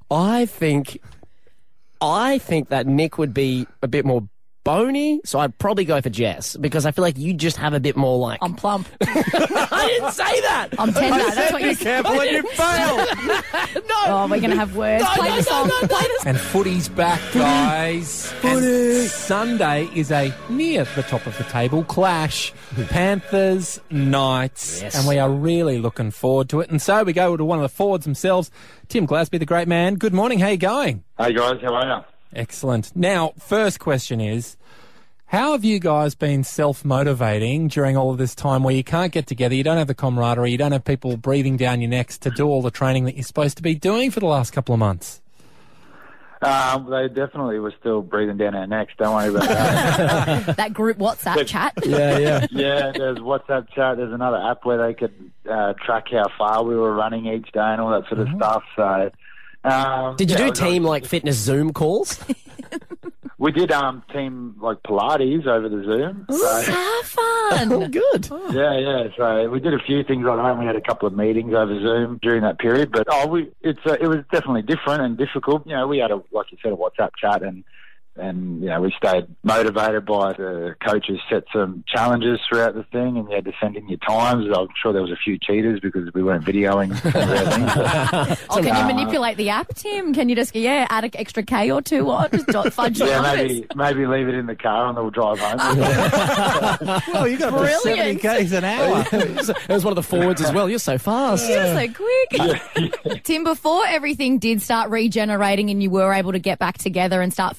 that Nick would be a bit more bony, so I'd probably go for Jess because I feel like you just have a bit more like... I'm plump. I didn't say that. I'm tender. That's what you said. Careful and you fail. No. Oh, we're going to have words. Play the song. Play the song. And footy's back, guys. And Sunday is a near the top of the table clash. Panthers, Knights. Yes. And we are really looking forward to it. And so we go to one of the forwards themselves, Tim Glasby, the great man. Good morning. How you going? Hey, guys. How are you? Excellent. Now, first question is, how have you guys been self-motivating during all of this time where you can't get together, you don't have the camaraderie, you don't have people breathing down your necks to do all the training that you're supposed to be doing for the last couple of months? They definitely were still breathing down our necks. Don't worry about that. That group WhatsApp chat. Yeah, there's WhatsApp chat. There's another app where they could track how far we were running each day and all that sort of stuff. So... did you do team fitness Zoom calls? We did team Pilates over the Zoom. So. How fun! Oh, good. Yeah. So we did a few things like that. And we had a couple of meetings over Zoom during that period. But it was definitely different and difficult. You know, we had like you said, a WhatsApp chat and we stayed motivated by the coaches set some challenges throughout the thing, and you had to send in your times. I'm sure there was a few cheaters because we weren't videoing. Can you manipulate the app, Tim? Can you just add an extra K or two on? Just fudge the numbers. maybe leave it in the car and they'll drive home. Well, you got to put 70 Ks an hour. It was one of the forwards as well. You're so fast. You're so quick. Tim, before everything did start regenerating and you were able to get back together and start focusing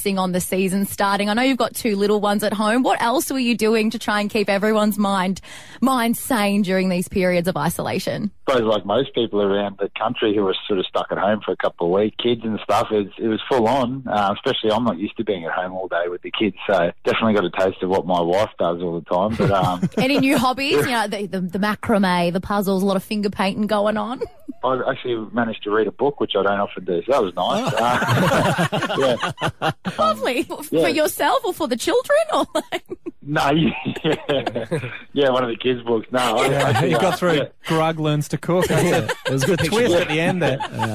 focusing on the season starting. I know you've got 2 little ones at home. What else were you doing to try and keep everyone's mind sane during these periods of isolation? I suppose like most people around the country who were sort of stuck at home for a couple of weeks, kids and stuff, it was full on, especially I'm not used to being at home all day with the kids, so definitely got a taste of what my wife does all the time. But Any new hobbies? You know, the macrame, the puzzles, a lot of finger painting going on? I actually managed to read a book, which I don't often do, so that was nice. Yeah. Lovely. For yourself or for the children? Or like... No, yeah, one of the kids' books. No, you got through Grug Learns to Cook. It was a good twist at the end there.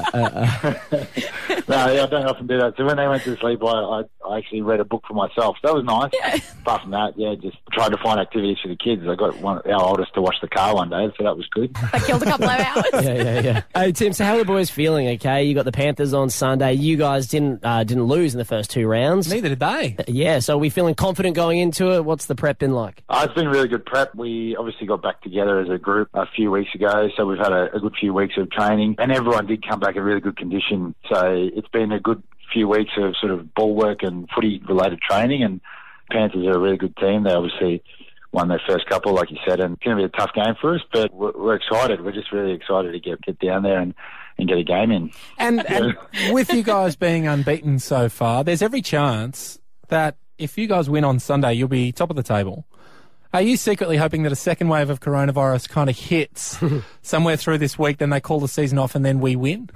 No, I don't often do that. So when they went to sleep, I actually read a book for myself. So that was nice. Yeah. Apart from that, just tried to find activities for the kids. I got our oldest to wash the car one day, so that was good. I killed a couple of hours. Yeah. Hey, Tim, so how are the boys feeling, okay? You got the Panthers on Sunday. You guys didn't lose in the first 2 rounds. Neither did they. Yeah, so are we feeling confident going into it? What's the prep been like? It's been really good prep. We obviously got back together as a group a few weeks ago, so we've had a good few weeks of training, and everyone did come back in really good condition. So it's been a good few weeks of sort of ball work and footy-related training, and Panthers are a really good team. They obviously won their first couple, like you said, and it's going to be a tough game for us, but we're excited. We're just really excited to get down there and get a game in. And with you guys being unbeaten so far, there's every chance that if you guys win on Sunday, you'll be top of the table. Are you secretly hoping that a second wave of coronavirus kind of hits somewhere through this week, then they call the season off and then we win?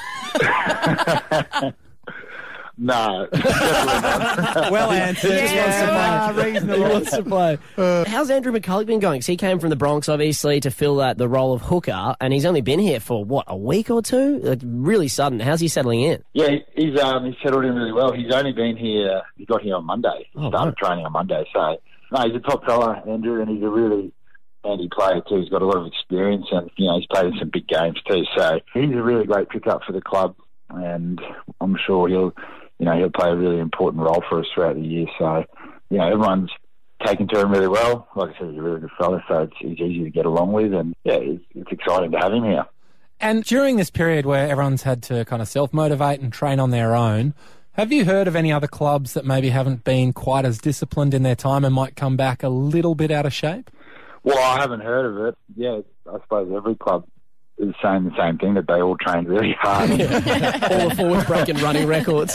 No. Well answered. Reasonable. He wants to play. How's Andrew McCulloch been going? 'Cause he came from the Bronx, obviously, to fill the role of hooker, and he's only been here for, a week or 2? Like, really sudden. How's he settling in? Yeah, he's settled in really well. He's only been here, he got here on Monday. He started training on Monday, so... No, he's a top fella, Andrew, and he's a really handy player too. He's got a lot of experience, and he's played in some big games too. So he's a really great pickup for the club, and I'm sure he'll play a really important role for us throughout the year. So everyone's taken to him really well. Like I said, he's a really good fella, so it's easy to get along with, and it's exciting to have him here. And during this period where everyone's had to kind of self-motivate and train on their own, have you heard of any other clubs that maybe haven't been quite as disciplined in their time and might come back a little bit out of shape? Well, I haven't heard of it. Yeah, I suppose every club is saying the same thing, that they all trained really hard. All the forwards breaking running records.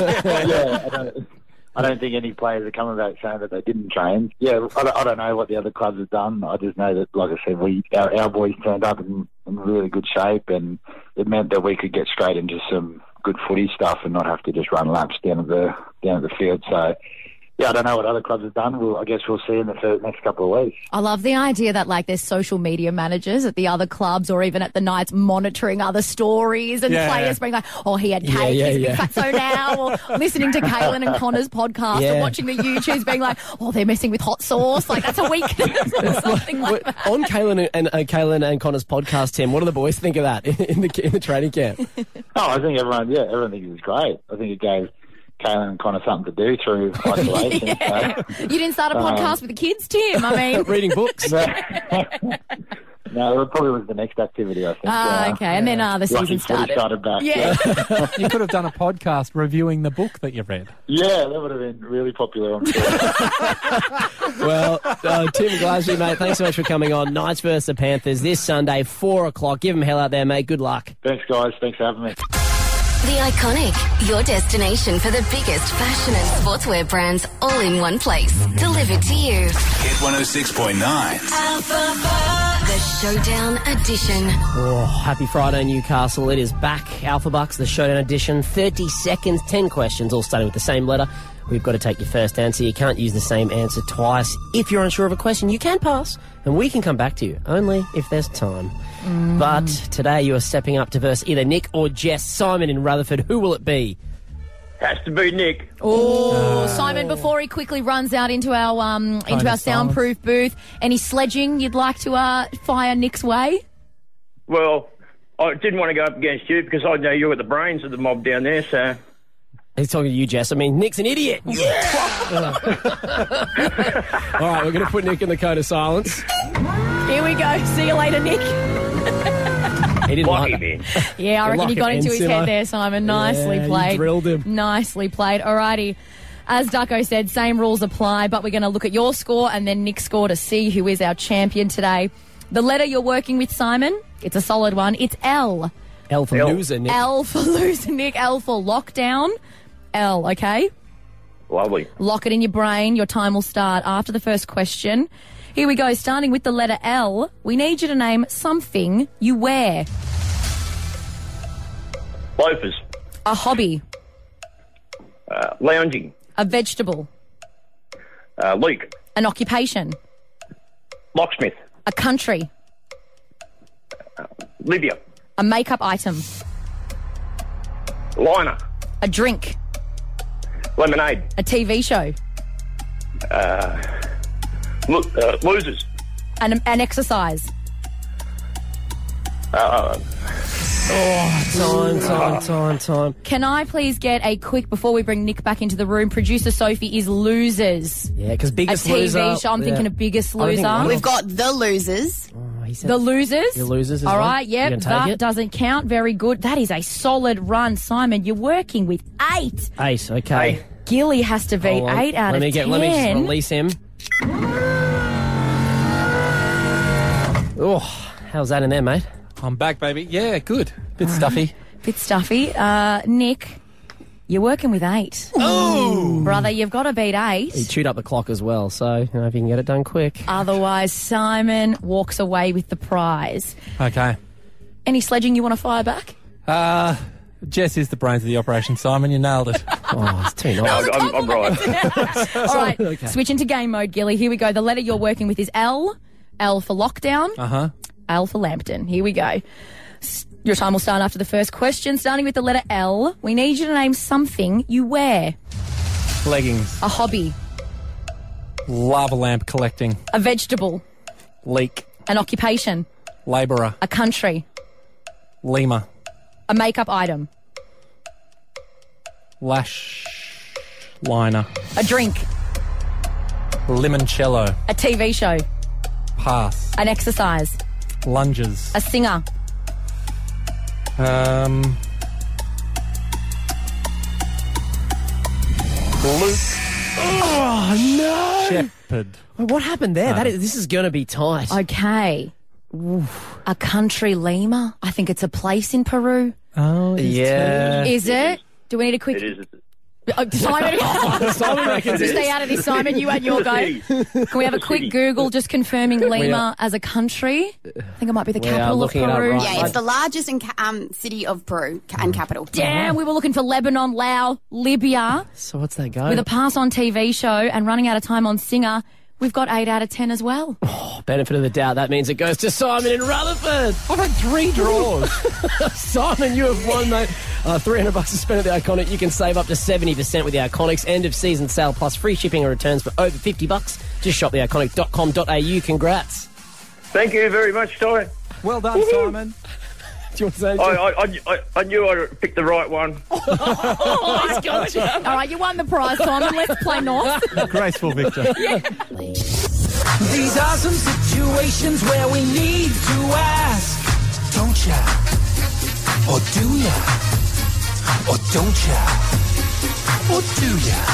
I don't think any players are coming back saying that they didn't train. Yeah, I don't know what the other clubs have done. I just know that, like I said, our boys turned up in really good shape, and it meant that we could get straight into some good footy stuff and not have to just run laps down at the field. So, I don't know what other clubs have done. I guess we'll see in the next couple of weeks. I love the idea that there's social media managers at the other clubs or even at the Knights monitoring other stories and players being like, he had cake, he's a big fatso now, or listening to Kaylin and Connor's podcast and watching the YouTubes being like, they're messing with hot sauce. Like, that's a weakness or something like that. On Kaylin and Connor's podcast, Tim, what do the boys think of that in the training camp? I think everyone thinks it's great. I think it gave Kaylin and Connor something to do through isolation. You didn't start a podcast with the kids, Tim. I mean, reading books. No, it probably was the next activity, I think. Okay, and then the season started back. Yeah. You could have done a podcast reviewing the book that you read. Yeah, that would have been really popular, I'm sure. Well, Tim Glasby, mate, thanks so much for coming on. Knights versus the Panthers this Sunday, 4 o'clock. Give them hell out there, mate. Good luck. Thanks, guys. Thanks for having me. The Iconic, your destination for the biggest fashion and sportswear brands all in one place. Delivered to you. Hit 106.9. Alpha, the Showdown Edition. Happy Friday, Newcastle. It is back. Alpha Bucks, the Showdown Edition. 30 seconds, 10 questions, all starting with the same letter. We've got to take your first answer. You can't use the same answer twice. If you're unsure of a question, you can pass, and we can come back to you, only if there's time. But today you are stepping up to verse either Nick or Jess. Simon in Rutherford, who will it be? Has to be Nick. Simon, before he quickly runs out into our soundproof booth, any sledging you'd like to fire Nick's way? Well, I didn't want to go up against you because I know you've got the brains of the mob down there, so... He's talking to you, Jess. I mean, Nick's an idiot. Yeah! All right, we're going to put Nick in the code of silence. Here we go. See you later, Nick. He didn't Lucky like man. Yeah, I reckon you got into his Simo. head there, Simon. Nicely Yeah, played. you drilled him. Nicely played. Alrighty. As Ducko said, same rules apply, but we're going to look at your score and then Nick's score to see who is our champion today. The letter you're working with, Simon, it's a solid one. It's L. L for loser, Nick. L for loser, Nick. L for lockdown. L, okay? Lovely. Lock it in your brain. Your time will start after the first question. Here we go. Starting with the letter L, we need you to name something you wear. Loafers. A hobby. Lounging. A vegetable. Leek. An occupation. Locksmith. A country. Libya. A makeup item. Liner. A drink. Lemonade. A TV show. Losers. An exercise. Time. Can I please get a quick, before we bring Nick back into the room, producer Sophie is Losers. Yeah, because Biggest a TV Loser. show. I'm thinking of Biggest I think Loser. one We've got The Losers. The Losers. The Losers as All well. right, You yep, can take that it. doesn't count. Very good. That is a solid run, Simon. You're working with 8. 8, okay. Gilly has to beat Hold on. 8 out Let of me 10. Let me just release him. Oh, how's that in there, mate? I'm back, baby. Yeah, good. Bit stuffy. Bit stuffy. Nick, you're working with 8. Oh! Brother, you've got to beat 8. He chewed up the clock as well, so if you can get it done quick. Otherwise, Simon walks away with the prize. Okay. Any sledging you want to fire back? Jess is the brains of the operation, Simon. You nailed it. Oh, it's too nice. I'm right. All right, Okay. switch into game mode, Gilly. Here we go. The letter you're working with is L. L for lockdown. Uh-huh. L for Lambton. Here we go. Your time will start after the first question. Starting with the letter L, we need you to name something you wear. Leggings. A hobby. Lava lamp collecting. A vegetable. Leek. An occupation. Labourer. A country. Lima. A makeup item. Lash liner. A drink. Limoncello. A TV show. Pass. An exercise. Lunges. A singer. Luke. Oh, no. Shepherd. What happened there? This is going to be tight. Okay. Oof. A country Lima. I think it's a place in Peru. Oh, yeah. Is it? Do we need a quick... It is. Simon, Simon reckons it stay is. out of this, Simon. You and your go. Can we have a quick Google just confirming Lima as a country? I think it might be the We are capital of looking it up Peru. right Yeah, it's the largest city of Peru and capital. Damn, we were looking for Lebanon, Laos, Libya So what's that go? with a pass on TV show and running out of time on singer. We've got 8 out of 10 as well. Benefit of the doubt. That means it goes to Simon in Rutherford. I've had 3 draws. Simon, you have won, mate. $300 to spend at the Iconic. You can save up to 70% with the Iconics. End of season sale plus free shipping and returns for over $50. Just shop theiconic.com.au. Congrats. Thank you very much, Ty. Well done, Simon. Do you want to say anything? I knew I picked the right one. Oh, he's got you. All right, you won the prize, Simon. Let's play North. Graceful victor. These are some situations where we need to ask, don't ya? Or do ya? Or don't ya? Or do ya?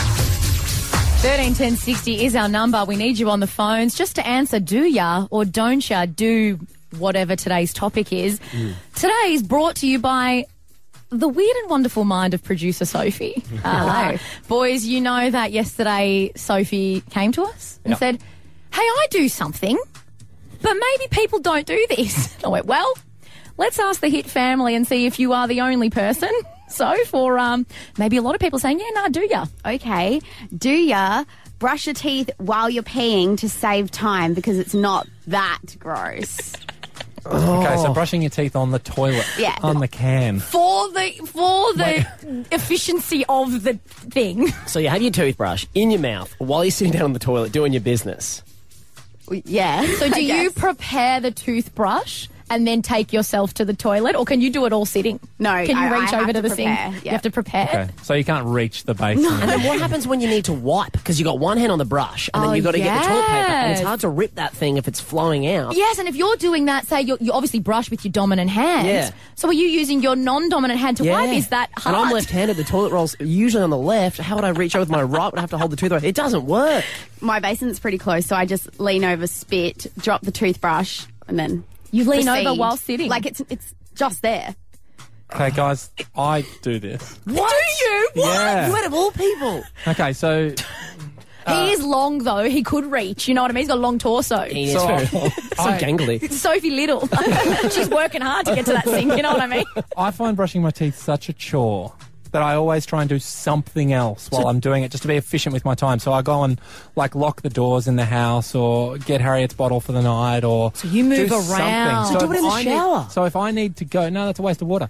131060 is our number. We need you on the phones just to answer do ya or don't ya do whatever today's topic is. Today is brought to you by the weird and wonderful mind of producer Sophie. Hello. Boys, you know that yesterday Sophie came to us and said, hey, I do something, but maybe people don't do this. I went, well, let's ask the Hit family and see if you are the only person. So for maybe a lot of people saying, yeah, no, do ya? Okay. Do ya brush your teeth while you're peeing to save time because it's not that gross? Okay, so brushing your teeth on the toilet. Yeah. On the can. For the efficiency of the thing. So you have your toothbrush in your mouth while you're sitting down on the toilet doing your business. Yeah. So do I you guess. prepare the toothbrush and then take yourself to the toilet, or can you do it all sitting? No, Can you I reach have over to to the sink? prepare, You yeah. have to prepare. Okay, so you can't reach the basin. And then what happens when you need to wipe? Because you got one hand on the brush, and Oh, then you've got to get the toilet paper, and it's yes. hard to rip that thing if it's flowing out. Yes, and if you're doing that, say you obviously brush with your dominant hand. Yeah. So are you using your non-dominant hand to wipe? Is that hard? And I'm left-handed. The toilet roll's usually on the left. How would I reach over with my right? Would I have to hold the toothbrush? It doesn't work. My basin's pretty close, so I just lean over, spit, drop the toothbrush, and then You lean over proceed. while sitting? Like it's just there. Okay, guys, I do this. What? Do you? What? Yeah. You out of all people. Okay, so He is long, though. He could reach. You know what I mean? He's got a long torso. He is very so gangly. It's Sophie Little. She's working hard to get to that sink. You know what I mean? I find brushing my teeth such a chore that I always try and do something else while I'm doing it just to be efficient with my time. So I go and like lock the doors in the house or get Harriet's bottle for the night or So you move do around. something. So do it in the if I shower. so if I need to go, no, that's a waste of water.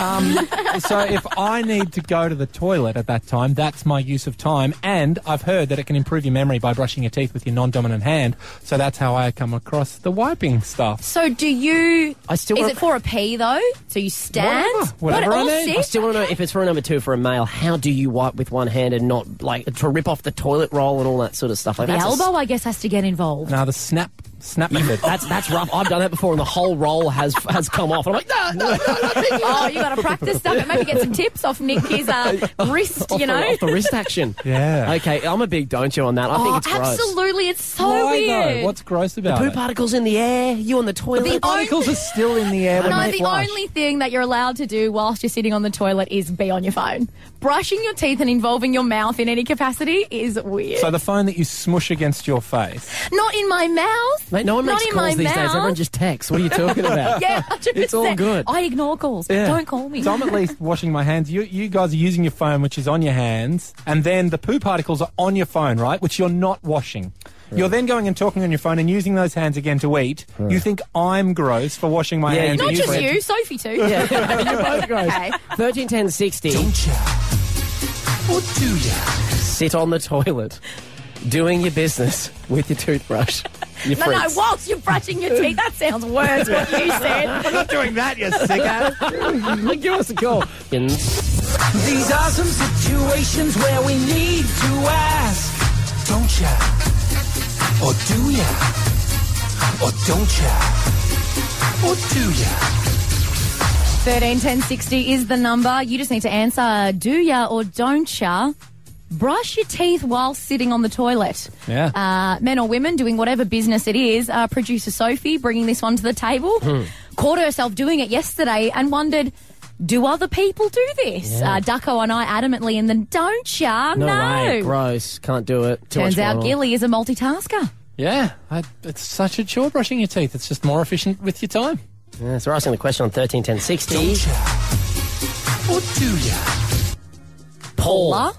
So if I need to go to the toilet at that time, that's my use of time. And I've heard that it can improve your memory by brushing your teeth with your non-dominant hand. So that's how I come across the wiping stuff. So do you... I still Is wanna- it for a pee, though? So you stand? Whatever What, I all need. sit? I still want to know if it's for a number 2 for a male, how do you wipe with one hand and not, like, to rip off the toilet roll and all that sort of stuff? Like The that's elbow, I guess, has to get involved. Now the snap method. That's rough. I've done that before, and the whole roll has come off. And I'm like, no. Oh, you got to practice stuff and maybe get some tips off Nick, his wrist, Off you know? off the wrist action. Yeah. Okay, I'm a big don't you on that. I think it's gross. Absolutely. It's so Why weird. though? What's gross The about poo it? particles in the air, you on the toilet. The Particles are still in the air when No, they the flush. only thing that you're allowed to do whilst you're sitting on the toilet is be on your phone. Brushing your teeth and involving your mouth in any capacity is weird. So the phone that you smush against your face. Not in my mouth. Mate, no one Not makes in calls my these days. mouth. Everyone just texts. What are you talking about? Yeah, 100%. It's all good. I ignore calls. Yeah. Don't call me. So I'm at least washing my hands. You guys are using your phone, which is on your hands, and then the poo particles are on your phone, right? Which you're not washing. You're then going and talking on your phone and using those hands again to eat. You think I'm gross for washing my hands? Not and just using- you, Sophie too. Yeah, you're both gross. Okay. 13 10 60. Don't ya? Or do ya? Sit on the toilet, doing your business with your toothbrush. You No, freaks. whilst you're brushing your teeth. That sounds worse, what you said. I'm not doing that, you sicko. Give us a call. These are some situations where we need to ask. Don't ya? Or do ya? Or don't ya? Or do ya? 13 10 60 is the number. You just need to answer, do ya or don't ya brush your teeth while sitting on the toilet? Yeah. Men or women, doing whatever business it is. Producer Sophie bringing this one to the table. Caught herself doing it yesterday and wondered, do other people do this? Yeah. Ducko and I adamantly in the don't ya? No way. Gross. Can't do it. Too Turns much out going on. Gilly is a multitasker. Yeah, it's such a chore brushing your teeth. It's just more efficient with your time. Yeah, so we're asking the question on 13 10 60. Don't ya? Or do ya? Paula?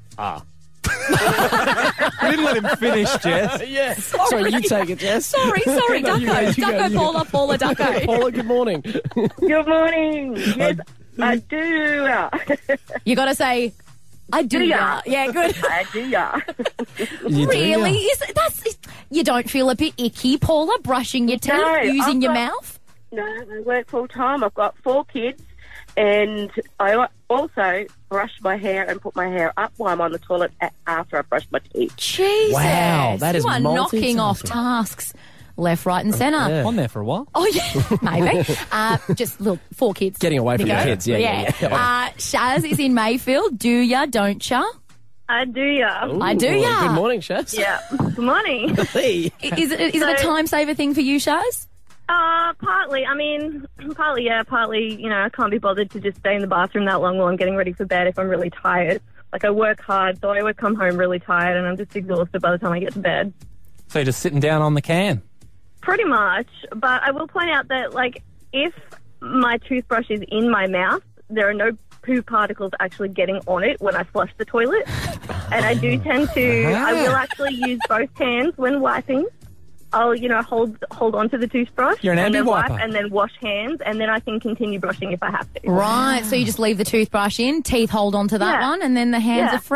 We didn't let him finish, Jess. Yeah. Sorry, you take it, Jess. Sorry, No, you go, Ducko. you go, Ducko, you go. Paula, Ducko. Paula, good morning. Good morning. Yes, I do. You got to say, I do ya. Yeah, good. I do ya. You do, Really? yeah. You don't feel a bit icky, Paula, brushing your teeth, No, using I've your got- mouth? No, I work full time. I've got 4 kids, and I also brush my hair and put my hair up while I'm on the toilet after I brush my teeth. Jesus. Wow, that is You are knocking multitasking. off tasks left, right, and centre. Yeah. On there for a while. Oh, yeah, maybe. Just little 4 kids. Getting away from There your you go. kids. Yeah. Shaz is in Mayfield. Do ya, don't ya? I do ya. Ooh, I do ya. Good morning, Chefs. Yeah. Good morning. Hey. Is it a time saver thing for you, Shaz? Partly. I mean, partly, yeah. Partly, you know, I can't be bothered to just stay in the bathroom that long while I'm getting ready for bed if I'm really tired. Like, I work hard, so I always come home really tired and I'm just exhausted by the time I get to bed. So you're just sitting down on the can. Pretty much. But I will point out that, like, if my toothbrush is in my mouth, there are no poo particles actually getting on it when I flush the toilet. And I do tend to, I will actually use both hands when wiping. I'll, you know, hold on to the toothbrush. You're an and then anti-wiper. wipe and then wash hands, and then I can continue brushing if I have to. Right, so you just leave the toothbrush in, teeth hold on to that Yeah. one, and then the hands Yeah. are free.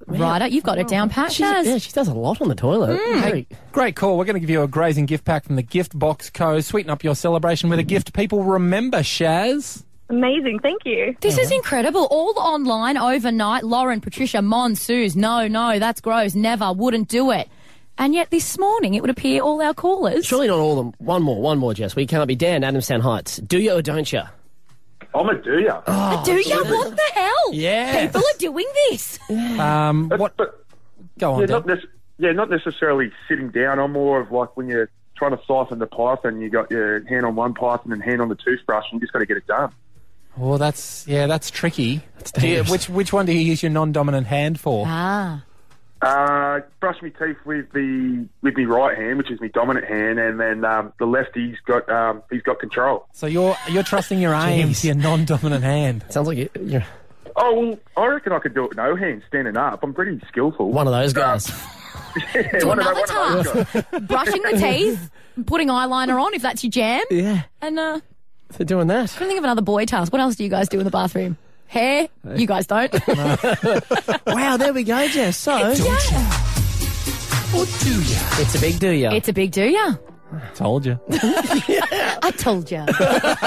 Righto, you've got it down, Pat. She does a lot on the toilet. Very- Great call. We're going to give you a grazing gift pack from the Gift Box Co. Sweeten up your celebration with a gift people remember, Shaz. Amazing, thank you. This is incredible. All online overnight. Lauren, Patricia, Mon, Suze. No, that's gross. Never, wouldn't do it. And yet this morning, it would appear all our callers. Surely not all of them. One more, Jess. We can't be. Dan, Adamstown Heights. Do you or don't you? I'm a do ya. Do you? What the hell? Yeah. People are doing this. What? Go on, Dan. Not necessarily sitting down. I'm more of like when you're trying to siphon the python, you got your hand on one python and hand on the toothbrush, and you just got to get it done. Oh, that's tricky. Which one do you use your non-dominant hand for? Brush my teeth with my right hand, which is my dominant hand, and then the lefty's got he's got control. So you're trusting your aim to your non-dominant hand. Sounds like you're... Oh, well, I reckon I could do it with no hand, standing up. I'm pretty skillful. One of those guys. One of those guys. Brushing the teeth, putting eyeliner on if that's your jam. Yeah. And they're doing that. I'm trying to think of another boy task. What else do you guys do in the bathroom? Hair? You guys don't. Wow, there we go, Jess. So, Or do ya? It's a big do ya. It's a big do ya. Told you. I told you. Wake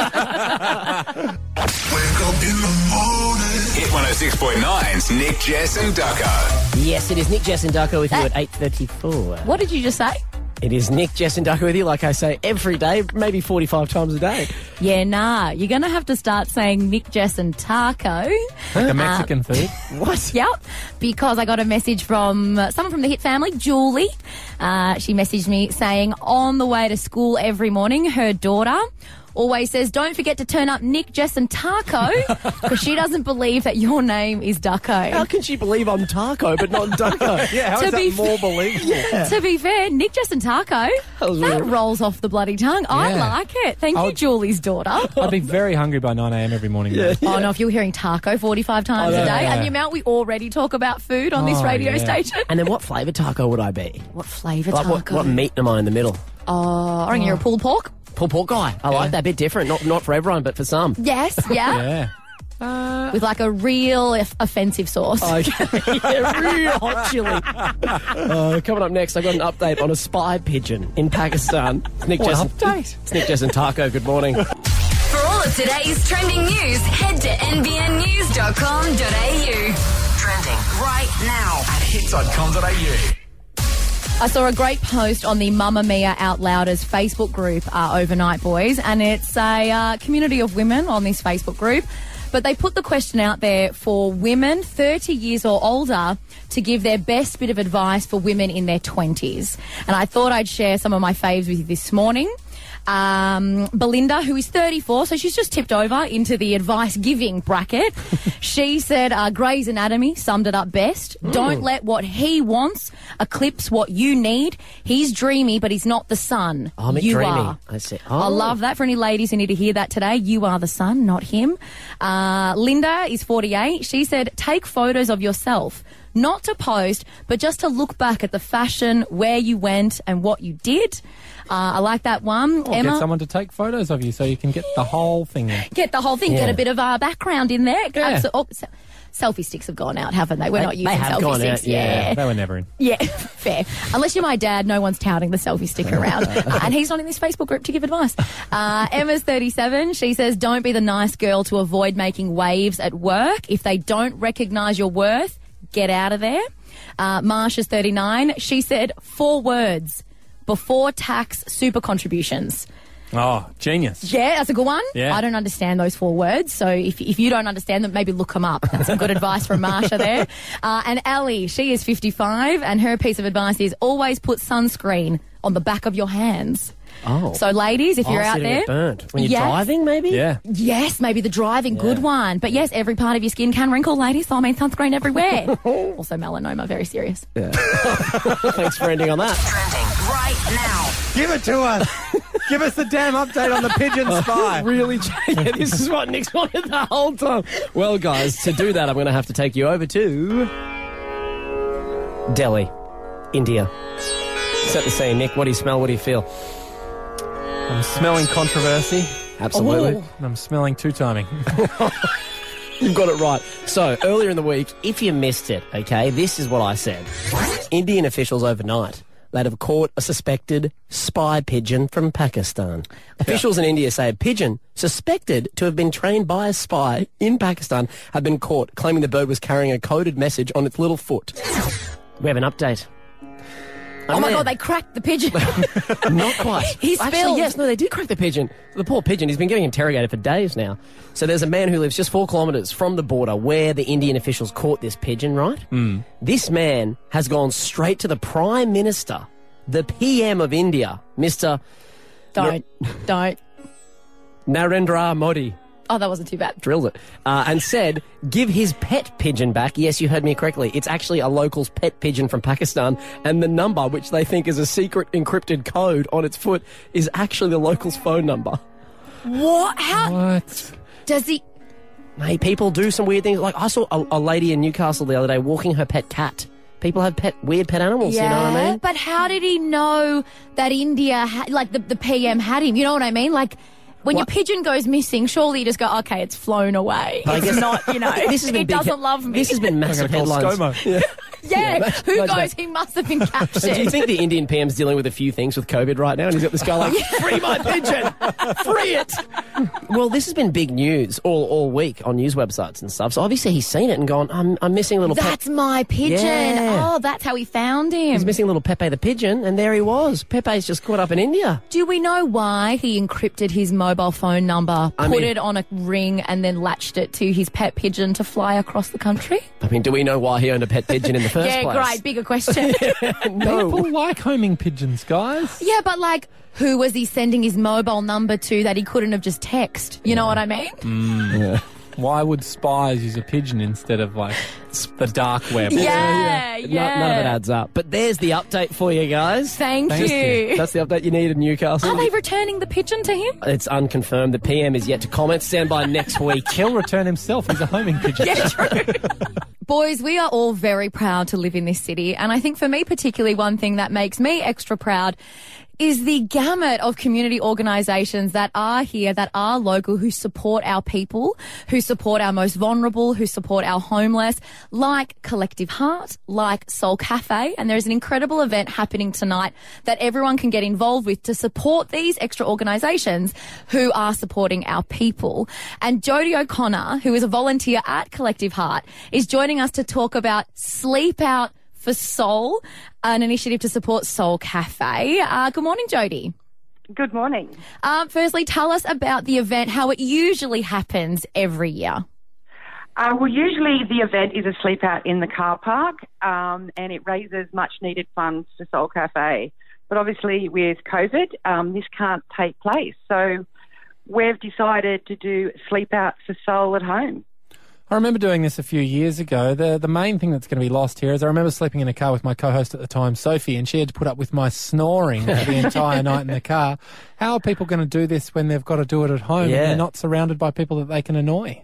up in the morning. Hit 106.9's Nick, Jess and Ducko. Yes, it is Nick, Jess and Ducko with you at 8:34. What did you just say? It is Nick, Jess and Ducko with you, like I say, every day, maybe 45 times a day. Yeah, you're going to have to start saying Nick, Jess and Taco. Like a Mexican food. What? Yep, because I got a message from someone from the Hit family, Julie. She messaged me saying on the way to school every morning, her daughter always says, don't forget to turn up Nick, Jess and Taco, because she doesn't believe that your name is Ducko. How can she believe I'm Taco but not Ducko? Yeah, how is that more believable? Yeah. To be fair, Nick, Jess and Taco, that rolls off the bloody tongue. I like it. Thank you, Julie's daughter. I'd be very hungry by 9 a.m. every morning. Yeah. Oh, no, if you were hearing taco 45 times a day, and the amount we already talk about food on this radio station. And then what flavour taco would I be? What flavour Like taco? what meat am I in the middle? I reckon you're a pulled pork. Pulled pork guy. I like that. A bit different. Not for everyone, but for some. Yes, yeah. With like a real offensive sauce. Okay. Yeah, real hot chili. Coming up next, I've got an update on a spy pigeon in Pakistan. It's Nick, Jess and Taco. Good morning. For all of today's trending news, head to nbnnews.com.au. Trending right now at hit.com.au. I saw a great post on the Mamma Mia Out Louders Facebook group overnight, boys, and it's a community of women on this Facebook group. But they put the question out there for women 30 years or older to give their best bit of advice for women in their 20s. And I thought I'd share some of my faves with you this morning. Belinda, who is 34, so she's just tipped over into the advice-giving bracket. She said Grey's Anatomy summed it up best. Don't let what he wants eclipse what you need. He's dreamy, but he's not the sun. I'm you dreamy. are. I see. I love that. For any ladies who need to hear that today, you are the sun, not him. Linda is 48. She said, take photos of yourself. Not to post, but just to look back at the fashion, where you went and what you did. I like that one. Or Emma, get someone to take photos of you so you can get the whole thing in. get the whole thing, get a bit of background in there. Yeah. Selfie sticks have gone out, haven't they? We're not using they have selfie gone sticks. out, yeah. They were never in. Yeah, fair. Unless you're my dad, no one's touting the selfie stick around. And he's not in this Facebook group to give advice. Emma's 37. She says, don't be the nice girl to avoid making waves at work. If they don't recognise your worth, get out of there. Marsha's 39. She said 4 words: before tax super contributions. Oh, genius. Yeah, that's a good one. Yeah. I don't understand those 4 words, so if you don't understand them, maybe look them up. That's some good advice from Marsha there. And Ali, she is 55, and her piece of advice is always put sunscreen on the back of your hands. Oh. So, ladies, if you're so out you don't there... get burnt. When you're driving, maybe? Yeah. Yes, maybe the driving, good one. But yes, every part of your skin can wrinkle, ladies, so I mean sunscreen everywhere. Also melanoma, very serious. Yeah. Thanks for ending on that. Trending right now. Give it to us. Give us the damn update on the pigeon spy. Really? Yeah, this is what Nick's wanted the whole time. Well, guys, to do that, I'm going to have to take you over to Delhi, India. Set the scene, Nick. What do you smell? What do you feel? I'm smelling controversy. Absolutely. And I'm smelling two-timing. You've got it right. So, earlier in the week, if you missed it, okay, this is what I said. Indian officials overnight, they'd have caught a suspected spy pigeon from Pakistan. Officials in India say a pigeon suspected to have been trained by a spy in Pakistan had been caught, claiming the bird was carrying a coded message on its little foot. We have an update. Oh my God, they cracked the pigeon. Not quite. He's Actually, spilled. yes, no, they did crack the pigeon. The poor pigeon, he's been getting interrogated for days now. So there's a man who lives just 4 kilometres from the border where the Indian officials caught this pigeon, right? This man has gone straight to the Prime Minister, the PM of India, Mr. Don't. Narendra Modi. Oh, that wasn't too bad. Drilled it. And said, give his pet pigeon back. Yes, you heard me correctly. It's actually a local's pet pigeon from Pakistan. And the number, which they think is a secret encrypted code on its foot, is actually the local's phone number. What? How? What? Does he... Mate, people do some weird things. Like, I saw a lady in Newcastle the other day walking her pet cat. People have weird pet animals, you know what I mean? But how did he know that India, the PM had him? You know what I mean? Like... When your pigeon goes missing, surely you just go, okay, it's flown away. It's not, you know, it doesn't love me. This has been massive headlines. Yeah, who goes, he must have been captured. Do you think the Indian PM's dealing with a few things with COVID right now? And he's got this guy like, free my pigeon! Free it! Well, this has been big news all week on news websites and stuff. So obviously he's seen it and gone, I'm missing a little That's my pigeon. Yeah. Oh, that's how he found him. He's missing little Pepe the pigeon, and there he was. Pepe's just caught up in India. Do we know why he encrypted his mobile phone number, put it on a ring, and then latched it to his pet pigeon to fly across the country? I mean, do we know why he owned a pet pigeon in the first place? Yeah, great. Bigger question. No. People like homing pigeons, guys. Yeah, but like, who was he sending his mobile number to that he couldn't have just text? You know what I mean? Yeah. Why would spies use a pigeon instead of, like, the dark web? Yeah. None of it adds up. But there's the update for you guys. Thank you. That's the update you need in Newcastle. Are they returning the pigeon to him? It's unconfirmed. The PM is yet to comment. Stand by next week. He'll return himself. He's a homing pigeon. Yeah, true. Boys, we are all very proud to live in this city. And I think for me particularly, one thing that makes me extra proud is the gamut of community organisations that are here, that are local, who support our people, who support our most vulnerable, who support our homeless, like Collective Heart, like Soul Cafe. And there's an incredible event happening tonight that everyone can get involved with to support these extra organisations who are supporting our people. And Jodie O'Connor, who is a volunteer at Collective Heart, is joining us to talk about Sleep Out for Soul, an initiative to support Soul Cafe. Good morning, Jodie. Good morning. Firstly, tell us about the event, how it usually happens every year. Well, usually the event is a sleep out in the car park, and it raises much-needed funds for Soul Cafe. But obviously with COVID, this can't take place. So we've decided to do Sleep Out for Soul at home. I remember doing this a few years ago. The main thing that's going to be lost here is I remember sleeping in a car with my co-host at the time, Sophie, and she had to put up with my snoring the entire night in the car. How are people going to do this when they've got to do it at home and they're not surrounded by people that they can annoy?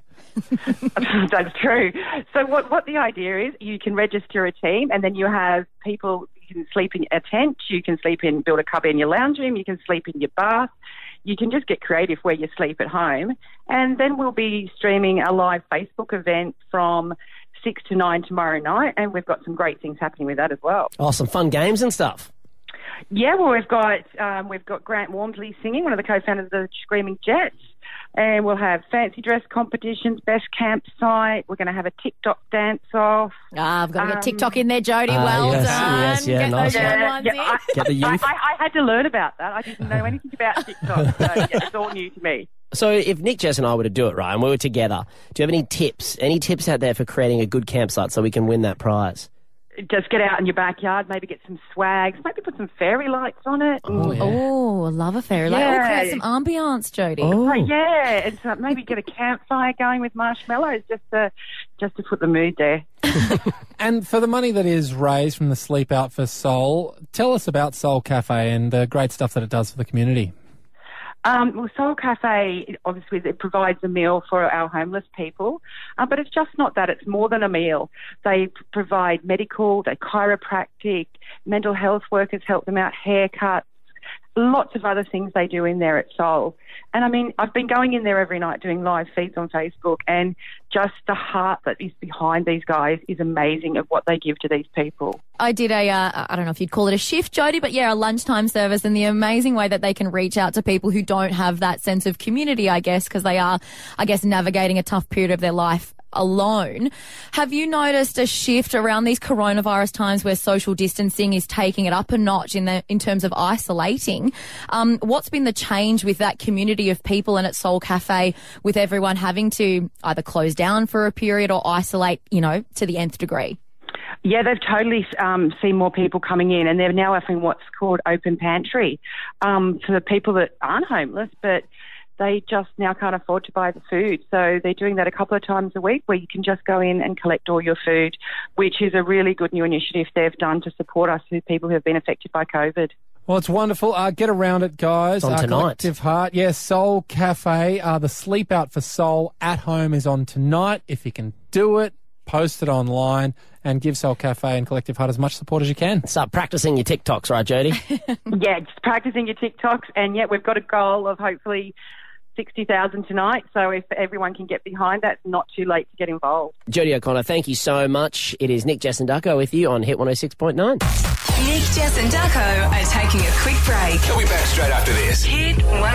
That's true. So what the idea is, you can register a team and then you have people, you can sleep in a tent, you can build a cubby in your lounge room, you can sleep in your bath. You can just get creative where you sleep at home. And then we'll be streaming a live Facebook event from 6 to 9 tomorrow night. And we've got some great things happening with that as well. Oh, some fun games and stuff. Yeah, well, we've got Grant Walmsley singing, one of the co-founders of the Screaming Jets. And we'll have fancy dress competitions, best campsite. We're going to have a TikTok dance-off. I've got to get TikTok in there, Jodie. Well done. Yes, yeah, get nice. those young ones in. Get the youth. I had to learn about that. I didn't know anything about TikTok, so it's all new to me. So if Nick, Jess and I were to do it, right, and we were together, do you have any tips? Any tips out there for creating a good campsite so we can win that prize? Just get out in your backyard, maybe get some swags, maybe put some fairy lights on it. Oh, I love a fairy light. Yeah. Create some ambience, Jodie. Oh, yeah. And maybe get a campfire going with marshmallows just to put the mood there. And for the money that is raised from the Sleep Out for Soul, tell us about Soul Cafe and the great stuff that it does for the community. Well, Soul Cafe, obviously, it provides a meal for our homeless people, but it's just not that. It's more than a meal. They provide medical, chiropractic, mental health workers help them out, haircuts, lots of other things they do in there at Soul. And I mean, I've been going in there every night doing live feeds on Facebook, and just the heart that is behind these guys is amazing of what they give to these people. I did I don't know if you'd call it a shift, Jody, but yeah, a lunchtime service, and the amazing way that they can reach out to people who don't have that sense of community, I guess, because they are, I guess, navigating a tough period of their life alone. Have you noticed a shift around these coronavirus times where social distancing is taking it up a notch in terms of isolating? What's been the change with that community of people and at Soul Cafe, with everyone having to either close down for a period or isolate, to the nth degree? Yeah, they've totally seen more people coming in, and they're now offering what's called open pantry for the people that aren't homeless, but they just now can't afford to buy the food. So they're doing that a couple of times a week, where you can just go in and collect all your food, which is a really good new initiative they've done to support us with people who have been affected by COVID. Well, it's wonderful. Get around it, guys. It's on tonight. Collective Heart. Yes, Soul Cafe. The Sleep Out for Soul at Home is on tonight. If you can do it, post it online and give Soul Cafe and Collective Heart as much support as you can. Start practicing your TikToks, right, Jody? Yeah, just practicing your TikToks. And, yeah, we've got a goal of hopefully 60,000 tonight, so if everyone can get behind that, it's not too late to get involved. Jody O'Connor, thank you so much. It is Nick, Jess and Ducko with you on Hit 106.9. Nick, Jess and Ducko are taking a quick break. We'll be back straight after this. Hit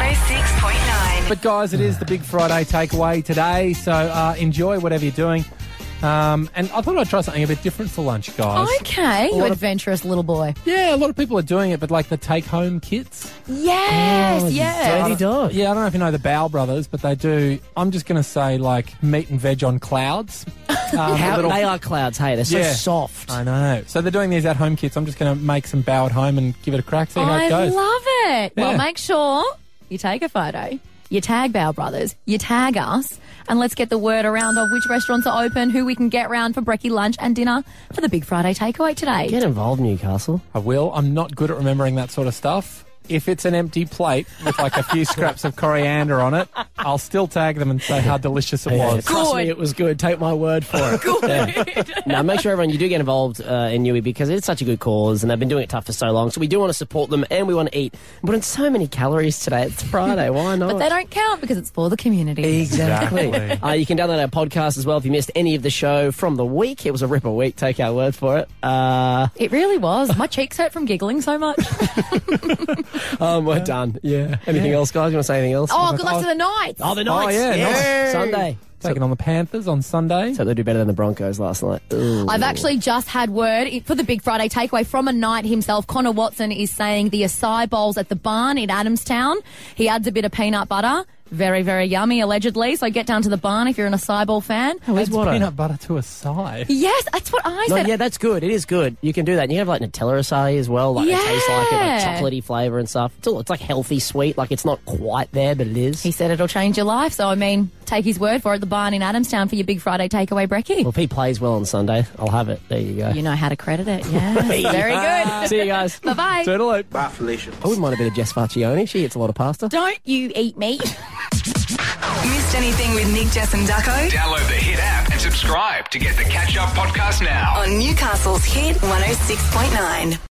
106.9. But guys, it is the Big Friday takeaway today, so enjoy whatever you're doing. And I thought I'd try something a bit different for lunch, guys. Okay, you adventurous little boy. Yeah, a lot of people are doing it, but like the take-home kits. Yes, yeah. Dirty dog. Yeah, I don't know if you know the Bow Brothers, but they do, I'm just going to say, like, meat and veg on clouds. They are clouds, hey, they're so soft. I know. So they're doing these at-home kits. I'm just going to make some Bow at home and give it a crack, see how it goes. I love it. Yeah. Well, make sure you take a photo, you tag Bow Brothers, you tag us, and let's get the word around of which restaurants are open, who we can get round for brekkie, lunch and dinner for the Big Friday takeaway today. Get involved, Newcastle. I will. I'm not good at remembering that sort of stuff. If it's an empty plate with like a few scraps of coriander on it, I'll still tag them and say how delicious it was. Trust me, it was good. Take my word for it. Good. Yeah. Now, make sure everyone, you do get involved in Newey, because it's such a good cause and they've been doing it tough for so long. So we do want to support them and we want to eat. But in so many calories today, it's Friday. Why not? But they don't count because it's for the community. Exactly. You can download our podcast as well if you missed any of the show from the week. It was a ripper week. Take our word for it. It really was. My cheeks hurt from giggling so much. We're done. Yeah. Anything else, guys? You want to say anything else? Oh, good luck to the Knights. Oh, the Knights. Oh, yeah. Nice. Sunday. Taking on the Panthers on Sunday. So they do better than the Broncos last night. Ooh. I've actually just had word for the Big Friday takeaway from a Knight himself. Connor Watson is saying the acai bowls at the barn in Adamstown. He adds a bit of peanut butter. Very, very yummy, allegedly. So get down to the barn if you're an acai bowl fan. Adds peanut butter to acai. Yes, that's what I said. Yeah, that's good. It is good. You can do that. And you have like Nutella acai as well. Like it tastes like it, like chocolatey flavour and stuff. It's like healthy sweet. Like it's not quite there, but it is. He said it'll change your life. So I mean, take his word for it. The barn in Adamstown for your Big Friday takeaway brekkie. Well, if he plays well on Sunday, I'll have it. There you go. You know how to credit it. Yeah, very good. See you guys. Bye-bye. Toodaloo. Bye, Felicia. I wouldn't mind a bit of Jess Farcione. She eats a lot of pasta. Don't you eat meat. Missed anything with Nick, Jess and Ducko? Download the Hit app and subscribe to get the catch-up podcast now. On Newcastle's Hit 106.9.